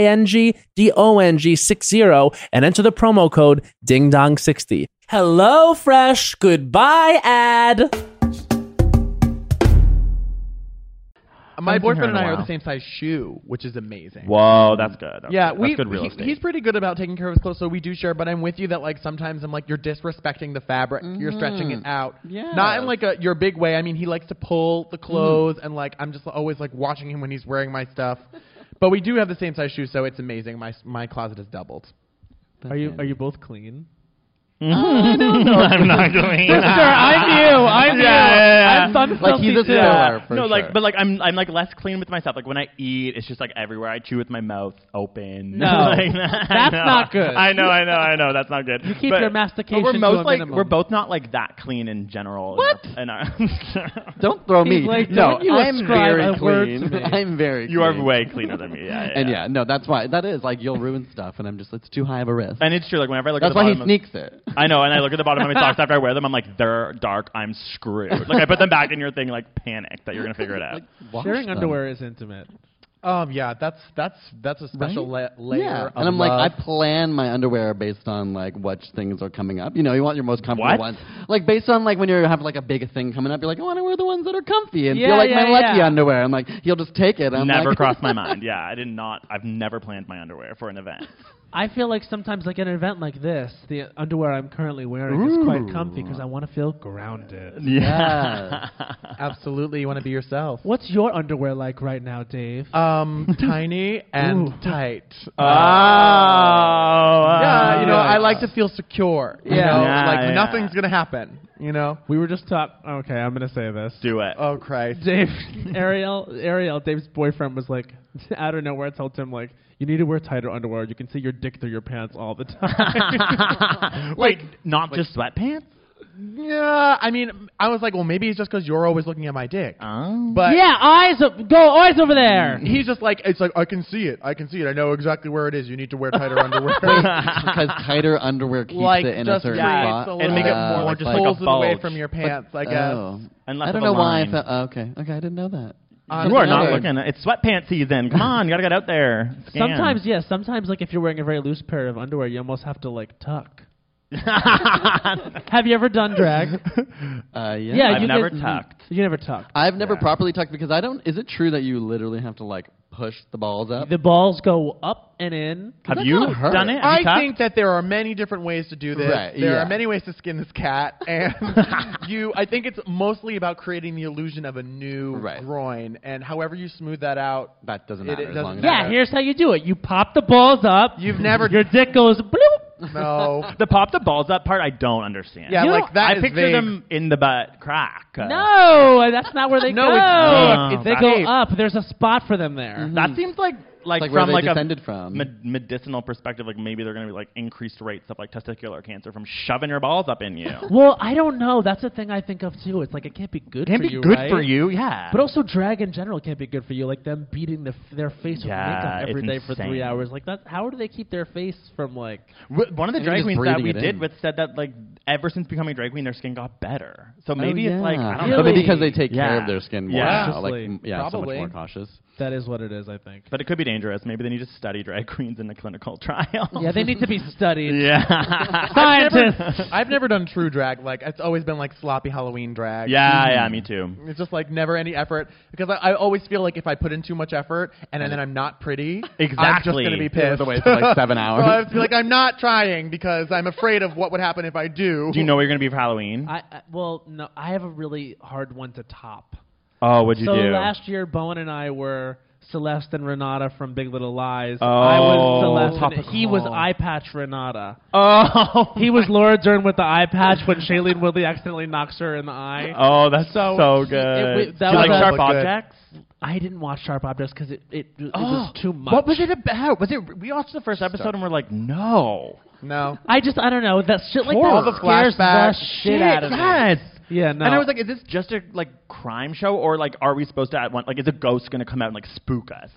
Speaker 1: DINGDONG60 and enter the promo code dingdong60. Hello, Fresh. Goodbye, ad.
Speaker 4: My boyfriend and I are the same size shoe, which is amazing.
Speaker 6: Whoa, that's good.
Speaker 4: Yeah,
Speaker 6: that's good real estate.
Speaker 4: He's pretty good about taking care of his clothes, so we do share. But I'm with you that like sometimes I'm like, you're disrespecting the fabric. You're stretching it out.
Speaker 5: Yeah.
Speaker 4: Not in like your big way. I mean, he likes to pull the clothes, and like I'm just always like watching him when he's wearing my stuff. But we do have the same size shoes, so it's amazing. My closet has doubled.
Speaker 1: Are you both clean?
Speaker 5: I don't know.
Speaker 6: I'm not doing
Speaker 1: For sure, I'm you. I'm fun
Speaker 5: Like he's a
Speaker 1: too.
Speaker 5: filler, for
Speaker 6: no,
Speaker 5: sure.
Speaker 6: like, but like I'm like less clean with myself. Like when I eat, it's just like everywhere. I chew with my mouth open.
Speaker 1: No,
Speaker 6: Like,
Speaker 1: that's not good.
Speaker 6: I know. That's not good.
Speaker 1: You keep your mastication
Speaker 6: but
Speaker 1: to
Speaker 6: we're
Speaker 1: a
Speaker 6: like
Speaker 1: minimum.
Speaker 6: we're both not like that clean in general.
Speaker 5: What?
Speaker 6: In our
Speaker 5: Don't throw me.
Speaker 1: He's like,
Speaker 5: no,
Speaker 1: don't you
Speaker 5: I'm
Speaker 1: ascribe
Speaker 5: very
Speaker 1: a word
Speaker 5: clean.
Speaker 1: to me.
Speaker 5: I'm very
Speaker 6: you
Speaker 5: clean.
Speaker 6: are way cleaner than me. Yeah.
Speaker 5: And yeah, no, that's why. That is like you'll ruin stuff, and I'm just it's too high of a risk.
Speaker 6: And it's true. Like whenever I look
Speaker 5: That's
Speaker 6: at the
Speaker 5: why he
Speaker 6: bottom
Speaker 5: sneaks it.
Speaker 6: I know, and I look at the bottom of my socks after I wear them. I'm like, they're dark. I'm screwed. Like I put them back in your thing, like panic that you're gonna figure it out.
Speaker 5: Wash
Speaker 1: Sharing
Speaker 5: them.
Speaker 1: underwear is intimate.
Speaker 4: Yeah, that's a special layer.
Speaker 5: Yeah,
Speaker 4: of
Speaker 5: and I'm like, I
Speaker 4: love.
Speaker 5: plan my underwear based on like what things are coming up. You know, you want your most comfortable
Speaker 6: What?
Speaker 5: ones. Like based on like when you have like a big thing coming up, you're like, I want to wear the ones that are comfy and
Speaker 1: Yeah,
Speaker 5: feel like my
Speaker 1: yeah,
Speaker 5: lucky
Speaker 1: yeah.
Speaker 5: underwear. I'm like, he'll just take it. I'm
Speaker 6: Never
Speaker 5: like,
Speaker 6: crossed my mind. Yeah, I've never planned my underwear for an event.
Speaker 1: I feel like sometimes, like at an event like this, the underwear I'm currently wearing is quite comfy because I want to feel grounded.
Speaker 5: Yeah.
Speaker 4: Absolutely, you want to be yourself.
Speaker 1: What's your underwear like right now, Dave?
Speaker 4: Tiny and tight.
Speaker 6: Oh,
Speaker 4: Yeah, you know, I like to feel secure. You
Speaker 1: Yeah.
Speaker 4: know,
Speaker 6: Yeah,
Speaker 4: like
Speaker 6: yeah.
Speaker 4: nothing's gonna happen. You know.
Speaker 1: We were just talking. Okay, I'm gonna say this.
Speaker 6: do it.
Speaker 4: Oh Christ.
Speaker 1: Dave, Ariel, Dave's boyfriend was like, out of nowhere, told him like, you need to wear tighter underwear. You can see your dick through your pants all the time.
Speaker 6: Wait, not just sweatpants?
Speaker 4: Yeah, I mean, I was like, well, maybe it's just because you're always looking at my dick.
Speaker 6: Oh.
Speaker 4: But
Speaker 1: Yeah, eyes over there.
Speaker 4: he's just like, it's like, I can see it. I know exactly where it is. You need to wear tighter underwear.
Speaker 5: Because tighter underwear keeps
Speaker 4: like,
Speaker 5: it in a
Speaker 4: just
Speaker 5: certain
Speaker 4: creates
Speaker 5: spot.
Speaker 4: a
Speaker 6: And
Speaker 4: little
Speaker 6: make it
Speaker 4: bit
Speaker 6: more
Speaker 4: more,
Speaker 6: just
Speaker 4: just
Speaker 6: like a
Speaker 4: pulls it away
Speaker 6: bulge.
Speaker 4: from your pants, I guess.
Speaker 5: Oh.
Speaker 6: And less
Speaker 5: I don't
Speaker 6: of a
Speaker 5: know why I
Speaker 6: line.
Speaker 5: felt. Okay, I didn't know that.
Speaker 6: You are not
Speaker 5: Okay.
Speaker 6: looking. It's sweatpants season. Come on, you gotta get out there. Scan.
Speaker 1: Sometimes like if you're wearing a very loose pair of underwear, you almost have to like tuck. Have you ever done drag?
Speaker 5: Yeah.
Speaker 6: I've
Speaker 1: you
Speaker 6: never
Speaker 1: guys-
Speaker 6: tucked.
Speaker 1: You never tucked.
Speaker 5: I've never properly tucked because I don't. Is it true that you literally have to like push the balls up?
Speaker 1: The balls go up and in.
Speaker 6: Have
Speaker 5: That
Speaker 6: you
Speaker 5: kinda hurt.
Speaker 6: done it? Have
Speaker 4: I
Speaker 6: you tucked?
Speaker 4: think that there are many different ways to do this.
Speaker 5: Right,
Speaker 4: There
Speaker 5: yeah.
Speaker 4: are many ways to skin this cat, and I think it's mostly about creating the illusion of a new
Speaker 5: Right.
Speaker 4: groin, and however you smooth that out.
Speaker 5: That doesn't
Speaker 4: It
Speaker 5: matter as
Speaker 4: doesn't
Speaker 5: long as
Speaker 4: matter.
Speaker 1: Yeah, here's how you do it. You pop the balls up.
Speaker 4: You've never
Speaker 1: Your dick goes bloop.
Speaker 4: no.
Speaker 6: The pop the balls up part I don't understand.
Speaker 4: Yeah,
Speaker 1: You
Speaker 4: like
Speaker 1: don't-
Speaker 4: that
Speaker 6: I
Speaker 4: is
Speaker 6: picture
Speaker 4: vague.
Speaker 6: them in the butt crack.
Speaker 1: No, that's not where they
Speaker 4: No,
Speaker 1: go.
Speaker 4: it's
Speaker 6: deep.
Speaker 1: They
Speaker 6: It's
Speaker 1: go
Speaker 4: deep.
Speaker 1: up. There's a spot for them there.
Speaker 6: That seems like
Speaker 5: It's like
Speaker 6: from
Speaker 5: where they
Speaker 6: like
Speaker 5: descended
Speaker 6: a
Speaker 5: from.
Speaker 6: medicinal perspective. Like maybe they're gonna be like increased rates of like testicular cancer from shoving your balls up in you.
Speaker 1: Well, I don't know. That's the thing I think of too. It's like it can't be good
Speaker 6: Can't
Speaker 1: for
Speaker 6: be
Speaker 1: you,
Speaker 6: good
Speaker 1: right?
Speaker 6: for you, yeah.
Speaker 1: But also, drag in general can't be good for you. Like them beating their face with
Speaker 6: Yeah,
Speaker 1: makeup every
Speaker 6: it's
Speaker 1: day for
Speaker 6: insane.
Speaker 1: 3 hours. Like that. How do they keep their face from like?
Speaker 6: One of the
Speaker 5: Maybe
Speaker 6: drag
Speaker 5: just
Speaker 6: queens that
Speaker 5: breathing
Speaker 6: we
Speaker 5: it
Speaker 6: did
Speaker 5: in.
Speaker 6: with said that like ever since becoming drag queen, their skin got better. So maybe
Speaker 5: Oh,
Speaker 6: it's like I don't
Speaker 5: But
Speaker 6: know.
Speaker 5: maybe because they take care
Speaker 6: Yeah.
Speaker 5: of their skin more.
Speaker 6: Yeah.
Speaker 5: now, like
Speaker 1: Consciously.
Speaker 5: so much
Speaker 4: Probably.
Speaker 5: more cautious.
Speaker 1: That is what it is, I think.
Speaker 6: But it could be dangerous. Maybe they need to study drag queens in a clinical trial.
Speaker 1: Yeah, they need to be studied.
Speaker 6: Yeah.
Speaker 1: Scientists.
Speaker 4: I've never done true drag. Like it's always been like sloppy Halloween drag.
Speaker 6: Yeah, me too.
Speaker 4: It's just like never any effort because I always feel like if I put in too much effort and then I'm not pretty, I'm just
Speaker 6: Exactly.
Speaker 4: gonna be
Speaker 5: You have
Speaker 4: pissed.
Speaker 5: to wait for like 7 hours.
Speaker 4: So I was like, I'm not trying because I'm afraid of what would happen if I do.
Speaker 6: Do you know what you're gonna be for Halloween?
Speaker 1: Well, no, I have a really hard one to top.
Speaker 6: Oh, what'd you
Speaker 1: So
Speaker 6: do?
Speaker 1: last year, Bowen and I were Celeste and Renata from Big Little Lies.
Speaker 6: Oh,
Speaker 1: I was Celeste, and
Speaker 6: topical.
Speaker 1: he was Eye Patch Renata.
Speaker 6: Oh,
Speaker 1: He was Laura Dern with the eye patch when Shailene Woodley accidentally knocks her in the eye.
Speaker 6: oh, that's
Speaker 1: So
Speaker 6: so
Speaker 1: he-
Speaker 6: good.
Speaker 1: it- that
Speaker 6: Do you
Speaker 1: was
Speaker 6: like
Speaker 1: a-
Speaker 6: sharp
Speaker 4: Good.
Speaker 6: objects?
Speaker 1: I didn't watch Sharp Objects because it was too much.
Speaker 6: What was it about? Was it? We watched the first episode and we're like, no.
Speaker 4: No.
Speaker 1: I don't know. That shit like
Speaker 4: All
Speaker 1: that
Speaker 4: the
Speaker 1: scares the
Speaker 4: flashbacks.
Speaker 1: shit out of me.
Speaker 6: Yes.
Speaker 1: Yeah, no.
Speaker 6: And I was like, is this just a like crime show or like are we supposed to at one like is a ghost gonna come out and like spook us? Like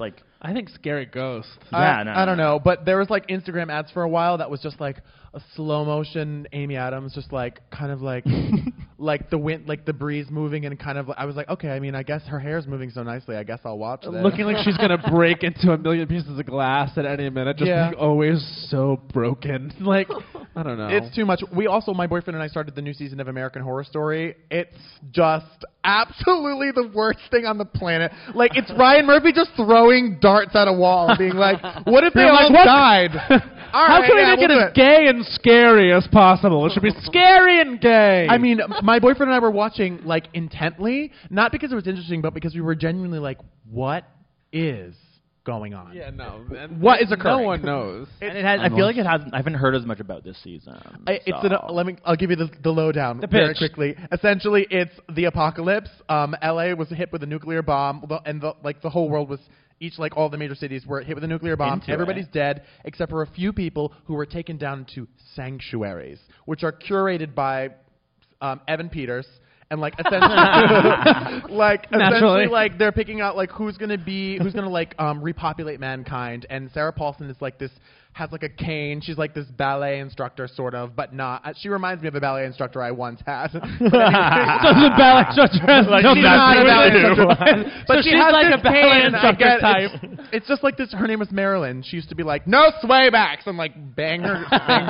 Speaker 1: I think Scary Ghost.
Speaker 4: I don't know, but there was like Instagram ads for a while that was just like a slow motion Amy Adams, just like kind of like like the wind, like the breeze moving, and kind of. I was like, okay, I mean, I guess her hair's moving so nicely. I guess I'll watch this.
Speaker 1: Looking like she's gonna break into a million pieces of glass at any minute. Just like always so broken. Like I don't know.
Speaker 4: It's too much. We also, my boyfriend and I started the new season of American Horror Story. It's just absolutely the worst thing on the planet. Like it's Ryan Murphy just throwing darts at a wall, being like, "What if they all died?"
Speaker 1: How can we make it as gay and scary as possible? It should be scary and gay.
Speaker 4: I mean, my boyfriend and I were watching like intently, not because it was interesting, but because we were genuinely like, what is going on?
Speaker 1: Yeah, no.
Speaker 4: What is occurring?
Speaker 1: No one knows.
Speaker 6: And it has, I feel like it hasn't. I haven't heard as much about this season.
Speaker 4: I'll give you the lowdown very quickly. Essentially, it's the apocalypse. LA was hit with a nuclear bomb, and the whole world was. All the major cities were hit with a nuclear bomb. Everybody's dead, except for a few people who were taken down to sanctuaries, which are curated by Evan Peters. And essentially, like they're picking out like who's gonna repopulate mankind. And Sarah Paulson is like this, has like a cane. She's like this ballet instructor sort of, but not. She reminds me of a ballet instructor I once had. So
Speaker 1: the ballet instructor has
Speaker 4: like, she's not a ballet instructor, but she
Speaker 1: she's
Speaker 4: has
Speaker 1: like
Speaker 4: this
Speaker 1: a ballet
Speaker 4: cane,
Speaker 1: instructor type.
Speaker 4: It's just like this. Her name was Marilyn. She used to be like, no sway backs, and like bang her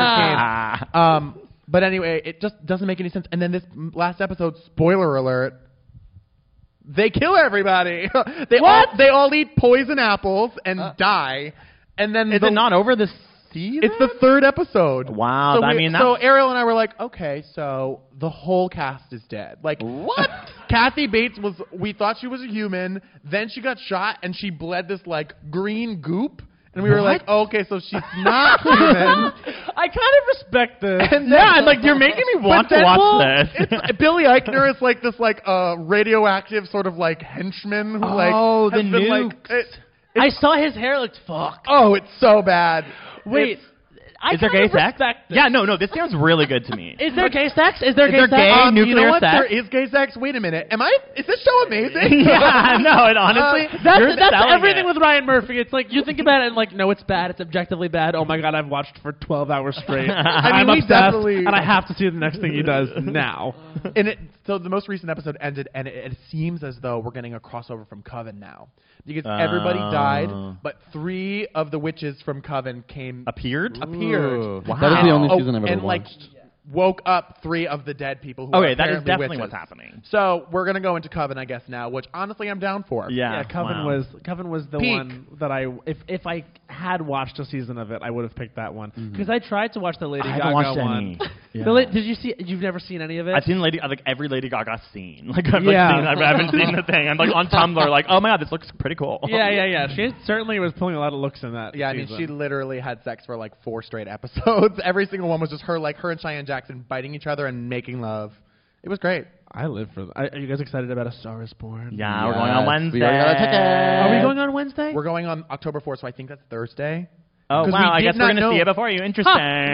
Speaker 4: cane. But anyway, it just doesn't make any sense. And then this last episode, spoiler alert, they kill everybody. They all eat poison apples and die. And then
Speaker 6: is it not over this season?
Speaker 4: It's the third episode.
Speaker 6: Wow.
Speaker 4: So Ariel and I were like, okay, so the whole cast is dead. Like what? Kathy Bates we thought she was a human. Then she got shot and she bled this like green goop. And we were like, oh, okay, so she's not human.
Speaker 1: I kind of respect this.
Speaker 4: And
Speaker 6: you're making me want to watch this.
Speaker 4: Billy Eichner is like this radioactive sort of like henchman who
Speaker 6: the nukes.
Speaker 1: I saw his hair looked fucked.
Speaker 4: Oh, it's so bad.
Speaker 1: Wait.
Speaker 6: Is there gay sex? Yeah, no, this sounds really good to me.
Speaker 1: Is there gay sex? Is there
Speaker 6: gay
Speaker 1: sex?
Speaker 6: Nuclear
Speaker 4: you know what?
Speaker 6: sex?
Speaker 4: There is gay sex. Wait a minute. Is this show amazing?
Speaker 6: Yeah, no, and honestly,
Speaker 1: that's everything with Ryan Murphy. It's like you think about it and like, no, it's bad. It's objectively bad. Oh my God, I've watched for 12 hours straight. I'm obsessed, and I have to see the next thing he does now.
Speaker 4: So the most recent episode ended, and it seems as though we're getting a crossover from Coven now. Because everybody died, but 3 of the witches from Coven appeared.
Speaker 5: Wow. That is the only season I've ever watched.
Speaker 4: Woke up 3 of the dead people who are
Speaker 6: that is definitely
Speaker 4: witches.
Speaker 6: What's happening.
Speaker 4: So we're gonna go into Coven, I guess, now, which honestly I'm down for.
Speaker 6: Yeah,
Speaker 1: Coven was the one that if I had watched a season of it, I would have picked that one because I tried to watch the Lady Gaga one. Did you see? You've never seen any of it?
Speaker 6: I've seen every Lady Gaga scene. I haven't seen the thing. I'm like on Tumblr, like, oh my God, this looks pretty cool.
Speaker 1: Yeah. She certainly was pulling a lot of looks in that.
Speaker 4: Yeah,
Speaker 1: season.
Speaker 4: I mean, she literally had sex for like 4 straight episodes. Every single one was just her and Cheyenne Jackson biting each other and making love. It was great.
Speaker 1: I live for that. Are you guys excited about A Star Is Born?
Speaker 6: Yeah, we're going on Wednesday.
Speaker 1: Are we going on Wednesday?
Speaker 4: We're going on October 4th, so I think that's Thursday.
Speaker 6: Oh, wow. I guess we're going to see it before you. Interesting.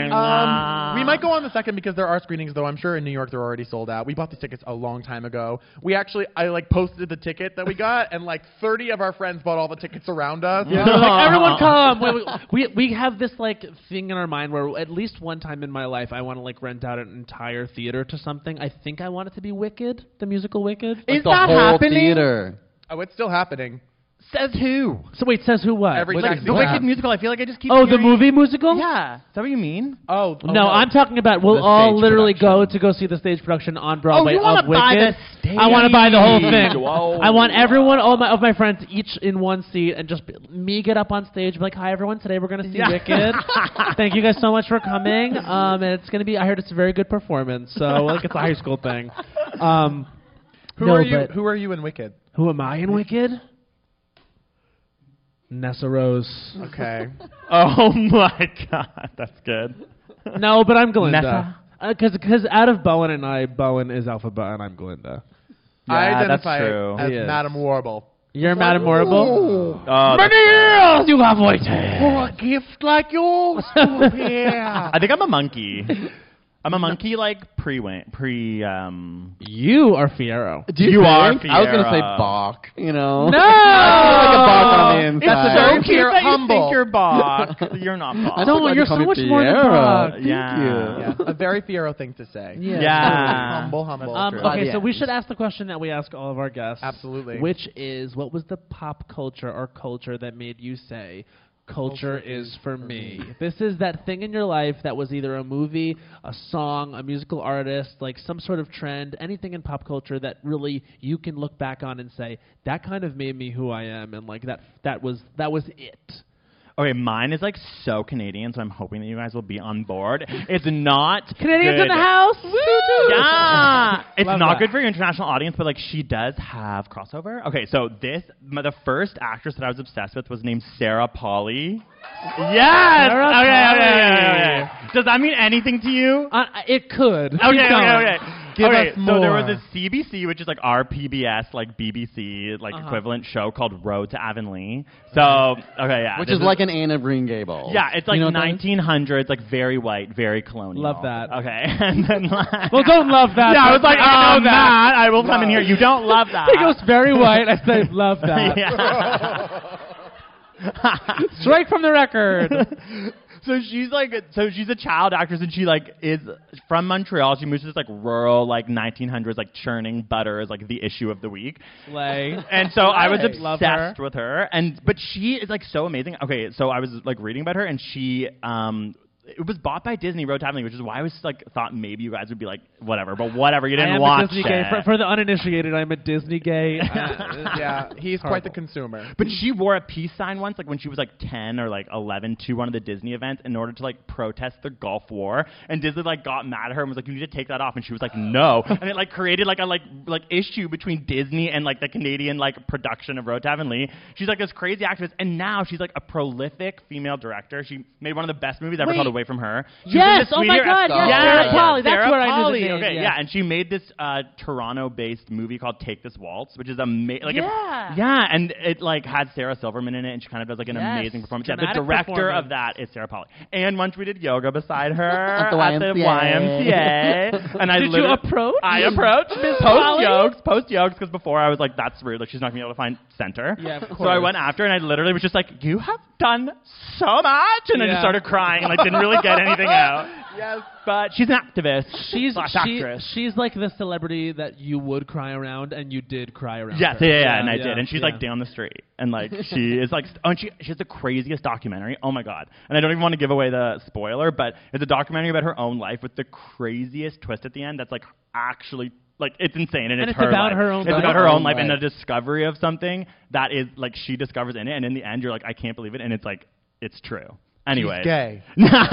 Speaker 4: We might go on the 2nd because there are screenings, though. I'm sure in New York they're already sold out. We bought these tickets a long time ago. I posted the ticket that we got, and 30 of our friends bought all the tickets around us.
Speaker 1: Yeah. Everyone come. We have this thing in our mind where at least one time in my life I want to rent out an entire theater to something. I think I want it to be Wicked, the musical Wicked.
Speaker 5: Is that happening? Theater.
Speaker 4: Oh, it's still happening.
Speaker 6: Says who?
Speaker 1: So wait, says who what?
Speaker 6: The Wicked musical. I feel like I just keep
Speaker 1: the movie musical?
Speaker 6: Yeah. Is that what you mean?
Speaker 4: Oh
Speaker 1: no, I'm talking about we'll all literally go see the stage production on Broadway of Wicked.
Speaker 6: Buy the stage.
Speaker 1: I want to buy the whole thing.
Speaker 6: Whoa.
Speaker 1: I want everyone, all of my friends, each in one seat, and just me get up on stage, be like, "Hi everyone, today we're going to see Wicked. Thank you guys so much for coming. And it's going to be. I heard it's a very good performance, so it's a high school thing.
Speaker 4: Who are you in Wicked?
Speaker 1: Who am I in Wicked? Nessa Rose.
Speaker 4: Okay.
Speaker 6: Oh my God, that's good.
Speaker 1: No, but I'm Glinda. Because out of Bowen and I, Bowen is Elphaba and I'm Glinda.
Speaker 6: Yeah,
Speaker 4: I identify
Speaker 6: that's true.
Speaker 4: as Madame Warble.
Speaker 1: You're Madame Warble?
Speaker 6: Many
Speaker 1: years you have waited
Speaker 4: for a gift like yours to appear.
Speaker 6: I think I'm a monkey. I'm a monkey, like
Speaker 1: You are Fiyero.
Speaker 5: Do you
Speaker 6: are
Speaker 5: think? I was gonna say
Speaker 6: Fiyero.
Speaker 5: Bach. You know.
Speaker 1: No!
Speaker 5: I feel like a Bach on the
Speaker 6: It's
Speaker 5: inside.
Speaker 6: so
Speaker 4: You're
Speaker 6: cute that you
Speaker 4: humble.
Speaker 6: think you're Bach. You're not Bach.
Speaker 5: I don't want
Speaker 1: you're
Speaker 5: to call
Speaker 1: so
Speaker 5: me
Speaker 1: much more than
Speaker 5: Fiyero.
Speaker 1: Bach.
Speaker 6: Yeah.
Speaker 4: Yeah, a very Fiyero thing to say.
Speaker 6: Yeah.
Speaker 4: Humble.
Speaker 1: Okay, so we
Speaker 5: Audience.
Speaker 1: should ask the question that we ask all of our guests.
Speaker 4: Absolutely.
Speaker 1: Which is, what was the pop culture or culture that made you say, culture is for me? This is that thing in your life that was either a movie, a song, a musical artist, like some sort of trend, anything in pop culture that really you can look back on and say, that kind of made me who I am, and like that was it.
Speaker 6: Okay, mine is like so Canadian, so I'm hoping that you guys will be on board. It's not
Speaker 1: Canadians
Speaker 6: good.
Speaker 1: in the house! Woo!
Speaker 6: Yeah, it's
Speaker 1: Love
Speaker 6: not
Speaker 1: that.
Speaker 6: good for your international audience, but like she does have crossover. Okay, so the first actress that I was obsessed with was named Sarah Polley. Yes.
Speaker 1: Sarah
Speaker 6: Okay. Does that mean anything to you?
Speaker 1: It could.
Speaker 6: Okay.
Speaker 4: Give
Speaker 6: okay,
Speaker 4: us
Speaker 6: so there was
Speaker 4: more.
Speaker 6: this CBC, which is like our PBS, like BBC, like equivalent show called Road to Avonlea. So, okay, yeah.
Speaker 5: Which
Speaker 6: this
Speaker 5: is like an Anne of Green Gables.
Speaker 6: yeah, it's like
Speaker 5: You know what that is?
Speaker 6: 1900s, like very white, very colonial.
Speaker 1: Love that.
Speaker 6: Okay, and then like,
Speaker 1: Well, don't love that.
Speaker 6: yeah, I was like,
Speaker 1: I
Speaker 6: oh,
Speaker 1: know that.
Speaker 6: Matt, I will come in here. You don't love that.
Speaker 1: He goes very white. I say, love that.
Speaker 6: Yeah.
Speaker 1: Strike from the record.
Speaker 6: So she's a child actress, and she like is from Montreal. She moves to this like rural, like 1900s, like churning butter is like the issue of the week.
Speaker 1: Slay.
Speaker 6: And so I was
Speaker 1: Love her.
Speaker 6: obsessed with her, but she is like so amazing. Okay, so I was like reading about her, and she it was bought by Disney, Road to Avonlea, which is why I was like thought maybe you guys would be like whatever, but whatever, you
Speaker 1: I
Speaker 6: didn't
Speaker 1: am
Speaker 6: watch
Speaker 1: a Disney
Speaker 6: it.
Speaker 1: gay. For the uninitiated, I'm a Disney gay.
Speaker 4: Yeah, he's quite the
Speaker 1: Horrible.
Speaker 4: consumer.
Speaker 6: But she wore a peace sign once, like when she was like 10 or like 11, to one of the Disney events in order to like protest the Gulf War. And Disney like got mad at her and was like, "You need to take that off." And she was like, "No." And it like created like a like issue between Disney and like the Canadian like production of Road to Avonlea. She's like this crazy actress, and now she's like a prolific female director. She made one of the best movies ever called Away from Her. She was in
Speaker 1: Yes!
Speaker 6: The
Speaker 1: Oh my
Speaker 6: Sweeter
Speaker 1: God!
Speaker 6: Episode.
Speaker 1: Yes, Sarah Polley. That's
Speaker 6: Sarah
Speaker 1: where I knew the
Speaker 6: Polley.
Speaker 1: name.
Speaker 6: Okay,
Speaker 1: Yes.
Speaker 6: yeah, and she made this Toronto-based movie called Take This Waltz, which is amazing. Like,
Speaker 1: Yeah.
Speaker 6: yeah, and it like had Sarah Silverman in it, and she kind of does like an
Speaker 1: Yes.
Speaker 6: amazing performance. Yeah, the
Speaker 1: Dramatic
Speaker 6: director
Speaker 1: performance.
Speaker 6: of that is Sarah Polley. And once we did yoga beside her
Speaker 5: At the
Speaker 6: YMCA, and I
Speaker 1: Did you
Speaker 6: literally-
Speaker 1: approach?
Speaker 6: I approached
Speaker 1: Miss
Speaker 6: post yokes because before I was like, that's rude, like she's not gonna be able to find center.
Speaker 1: Yeah, of
Speaker 6: So I
Speaker 1: course.
Speaker 6: went after, and I literally was just like, "You have done so much," and I
Speaker 1: Yeah.
Speaker 6: just started crying and like didn't really get anything out.
Speaker 4: Yes.
Speaker 6: But she's an activist.
Speaker 1: She's
Speaker 6: actress.
Speaker 1: she's like the celebrity that you would cry around, and you did cry around.
Speaker 6: Yes,
Speaker 1: her.
Speaker 6: yeah, and I did. And she's
Speaker 1: yeah.
Speaker 6: like down the street. And like she is like, and she has the craziest documentary. Oh my God. And I don't even want to give away the spoiler, but it's a documentary about her own life with the craziest twist at the end that's like actually, like, it's insane. And it's her
Speaker 1: about
Speaker 6: life.
Speaker 1: her own
Speaker 6: It's
Speaker 1: life.
Speaker 6: about her own life and
Speaker 5: life.
Speaker 6: the discovery of something that is like she discovers in it. And in the end, you're like, I can't believe it. And it's like, it's true. Anyway.
Speaker 4: She's gay.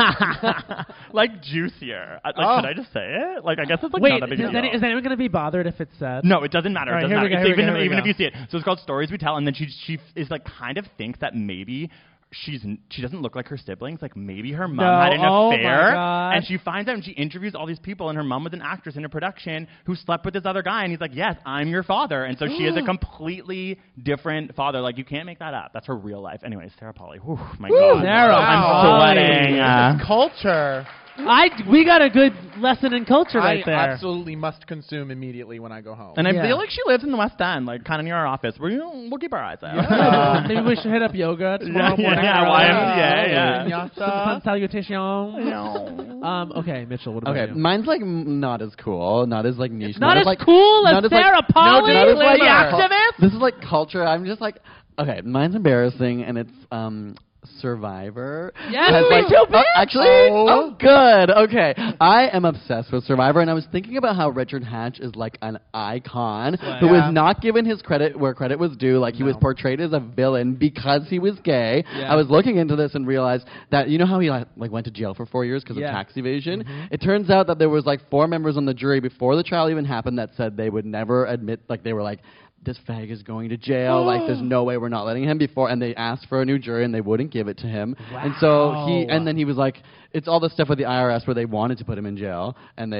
Speaker 6: Like juicier. Like,
Speaker 4: Oh.
Speaker 6: should I just say it? Like, I guess it's like
Speaker 1: Wait,
Speaker 6: not that big a
Speaker 1: is,
Speaker 6: deal.
Speaker 1: is anyone going to be bothered if it's said?
Speaker 6: No, it doesn't matter.
Speaker 1: All right,
Speaker 6: It doesn't
Speaker 1: here we
Speaker 6: matter.
Speaker 1: go,
Speaker 6: It's
Speaker 1: here we go, here we
Speaker 6: even
Speaker 1: go.
Speaker 6: if you see it. So it's called Stories We Tell, and then she is like kind of thinks that maybe she doesn't look like her siblings. Like maybe her mom
Speaker 1: No.
Speaker 6: had an
Speaker 1: Oh, my
Speaker 6: affair,
Speaker 1: God.
Speaker 6: and she finds out and she interviews all these people, and her mom was an actress in a production who slept with this other guy, and he's like, "Yes, I'm your father," and so she is a completely different father. Like you can't make that up. That's her real life. Anyways, Sarah Polley. Whew, my God,
Speaker 1: Sarah
Speaker 6: I'm
Speaker 1: Polley.
Speaker 6: sweating.
Speaker 4: This is culture.
Speaker 1: We got a good lesson in culture right
Speaker 4: I
Speaker 1: there.
Speaker 4: absolutely must consume immediately when I go home.
Speaker 6: And I
Speaker 1: Yeah.
Speaker 6: feel like she lives in the West End, like kind of near our office. We'll keep our eyes out.
Speaker 1: Maybe we should hit up yoga tomorrow
Speaker 6: Yeah,
Speaker 1: morning.
Speaker 6: yeah,
Speaker 1: early.
Speaker 6: YMCA, yeah.
Speaker 1: Sun salutation. Okay, Mitchell, what about
Speaker 5: Okay,
Speaker 1: you?
Speaker 5: mine's like not as cool, not as like niche,
Speaker 1: Not as
Speaker 5: like,
Speaker 1: cool as
Speaker 5: not like-
Speaker 1: Sarah Polley,
Speaker 5: not as like
Speaker 1: the activist?
Speaker 5: This is like culture. I'm just like, okay, mine's embarrassing, and it's Survivor.
Speaker 1: Yes,
Speaker 5: Has,
Speaker 1: me
Speaker 5: like-
Speaker 1: too, bitch!
Speaker 5: actually, oh, good. Okay, I am obsessed with Survivor, and I was thinking about how Richard Hatch is like an icon who was not given his credit where credit was due. Like he was portrayed as a villain because he was gay.
Speaker 1: Yeah.
Speaker 5: I was looking into this and realized that you know how he like went to jail for 4 years because
Speaker 1: Yeah.
Speaker 5: of tax evasion. It turns out that there was like 4 members on the jury before the trial even happened that said they would never admit, like they were like, this fag is going to jail. Like, there's no way we're not letting him before. And they asked for a new jury, and they wouldn't give it to him.
Speaker 1: Wow.
Speaker 5: And so and then he was like, it's all the stuff with the IRS where they wanted to put him in jail, and they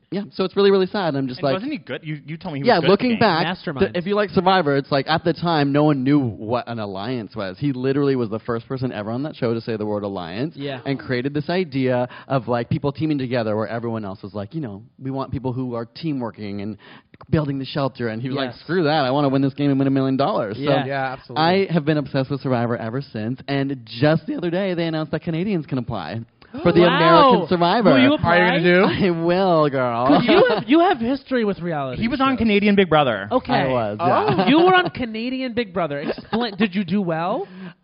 Speaker 5: Yeah, so it's really, really sad. I'm just
Speaker 6: And
Speaker 5: like,
Speaker 6: wasn't he good? You told me he was
Speaker 5: yeah,
Speaker 6: good.
Speaker 5: looking
Speaker 6: at the game.
Speaker 5: back,
Speaker 1: Mastermind.
Speaker 5: if you like Survivor, it's like at the time, no one knew what an alliance was. He literally was the first person ever on that show to say the word alliance, and created this idea of like people teaming together, where everyone else was like, we want people who are team working and building the shelter. And he was like, screw that, I want to win this game and win $1 million. So
Speaker 4: Yeah, absolutely.
Speaker 5: I have been obsessed with Survivor ever since. And just the other day, they announced that Canadians can apply for the American Survivor.
Speaker 1: Will you apply?
Speaker 4: Are you going to do?
Speaker 5: I will, girl.
Speaker 1: You have history with reality.
Speaker 6: He was on
Speaker 1: shows.
Speaker 6: Canadian Big Brother.
Speaker 1: Okay.
Speaker 5: I was, yeah.
Speaker 1: You were on Canadian Big Brother. Explain. Did you do well?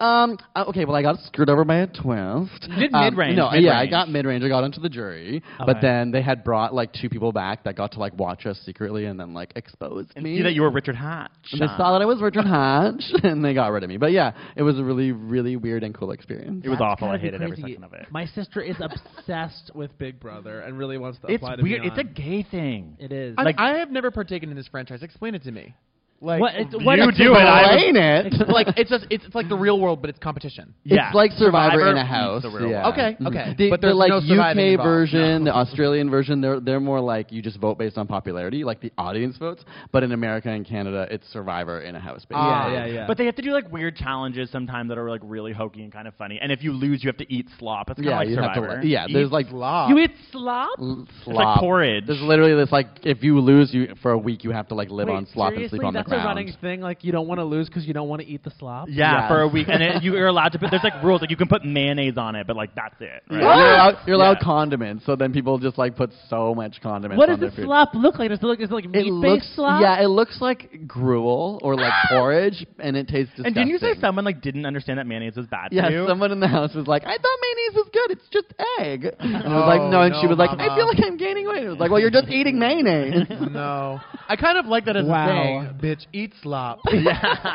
Speaker 5: Okay, well, I got screwed over by a twist.
Speaker 6: You did mid-range.
Speaker 5: No,
Speaker 6: mid-range.
Speaker 5: yeah, I got mid-range. I got into the jury. But then they had brought, like, 2 people back that got to, like, watch us secretly and then, like, exposed
Speaker 6: And
Speaker 5: me.
Speaker 6: see that you were Richard Hatch.
Speaker 5: And they saw that I was Richard Hatch, and they got rid of me. But, yeah, it was a really, really weird and cool experience.
Speaker 6: It was awful. I
Speaker 1: Gotta be
Speaker 6: hated every
Speaker 1: crazy.
Speaker 6: second of it.
Speaker 1: My sister is obsessed with Big Brother and really wants to
Speaker 6: It's
Speaker 1: apply to
Speaker 6: weird.
Speaker 1: be
Speaker 6: It's a
Speaker 1: on.
Speaker 6: gay thing.
Speaker 1: It is.
Speaker 4: I have never partaken in this franchise. Explain it to me. Like,
Speaker 1: What?
Speaker 6: You do it.
Speaker 5: Explain it.
Speaker 4: like it's like the real world, but it's competition.
Speaker 6: Yeah.
Speaker 5: It's like Survivor in a
Speaker 6: meets
Speaker 5: house.
Speaker 6: the real
Speaker 5: Yeah.
Speaker 6: world.
Speaker 4: Okay,
Speaker 5: Mhm.
Speaker 4: okay.
Speaker 5: The,
Speaker 4: But
Speaker 5: the
Speaker 4: there's
Speaker 5: like
Speaker 4: no surviving
Speaker 5: UK
Speaker 4: involved.
Speaker 5: version, the Australian version, they're more like you just vote based on popularity, like the audience votes. But in America and Canada, it's Survivor in a house. Basically.
Speaker 1: Yeah.
Speaker 6: But they have to do like weird challenges sometimes that are like really hokey and kind of funny. And if you lose, you have to eat slop. It's kind of like
Speaker 5: you
Speaker 6: Survivor.
Speaker 5: have to. Yeah, there's like
Speaker 4: Slop.
Speaker 1: You eat slop?
Speaker 5: slop.
Speaker 6: It's like porridge.
Speaker 5: There's literally this like if you lose, you for a week you have to like live
Speaker 1: Wait,
Speaker 5: on slop and
Speaker 1: seriously?
Speaker 5: sleep on the
Speaker 1: That's
Speaker 5: ground.
Speaker 1: a running thing. Like you don't want to lose because you don't want to eat the slop.
Speaker 6: Yeah,
Speaker 5: Yeah.
Speaker 6: for a week, and then you're allowed to put. There's like rules, like you can put mayonnaise on it, but like that's it. Right?
Speaker 5: Yeah, you're allowed
Speaker 6: Yeah.
Speaker 5: condiments, so then people just like put so much condiments.
Speaker 1: What
Speaker 5: on
Speaker 1: does
Speaker 5: their
Speaker 1: the
Speaker 5: food.
Speaker 1: slop look like? Does it look like
Speaker 5: It
Speaker 1: meat-based
Speaker 5: looks,
Speaker 1: slop?
Speaker 5: yeah, it looks like gruel or like porridge, and it tastes disgusting.
Speaker 6: And didn't you say someone like didn't understand that mayonnaise was bad
Speaker 5: Yeah,
Speaker 6: for you?
Speaker 5: someone in the house was like, I thought mayonnaise was good. It's just egg. And I was like, no. And she was like, I feel like I'm gaining weight. It was like, well, you're just eating mayonnaise.
Speaker 4: No. I kind of like that as
Speaker 1: Wow.
Speaker 4: a thing. Bitch, eat slop. Get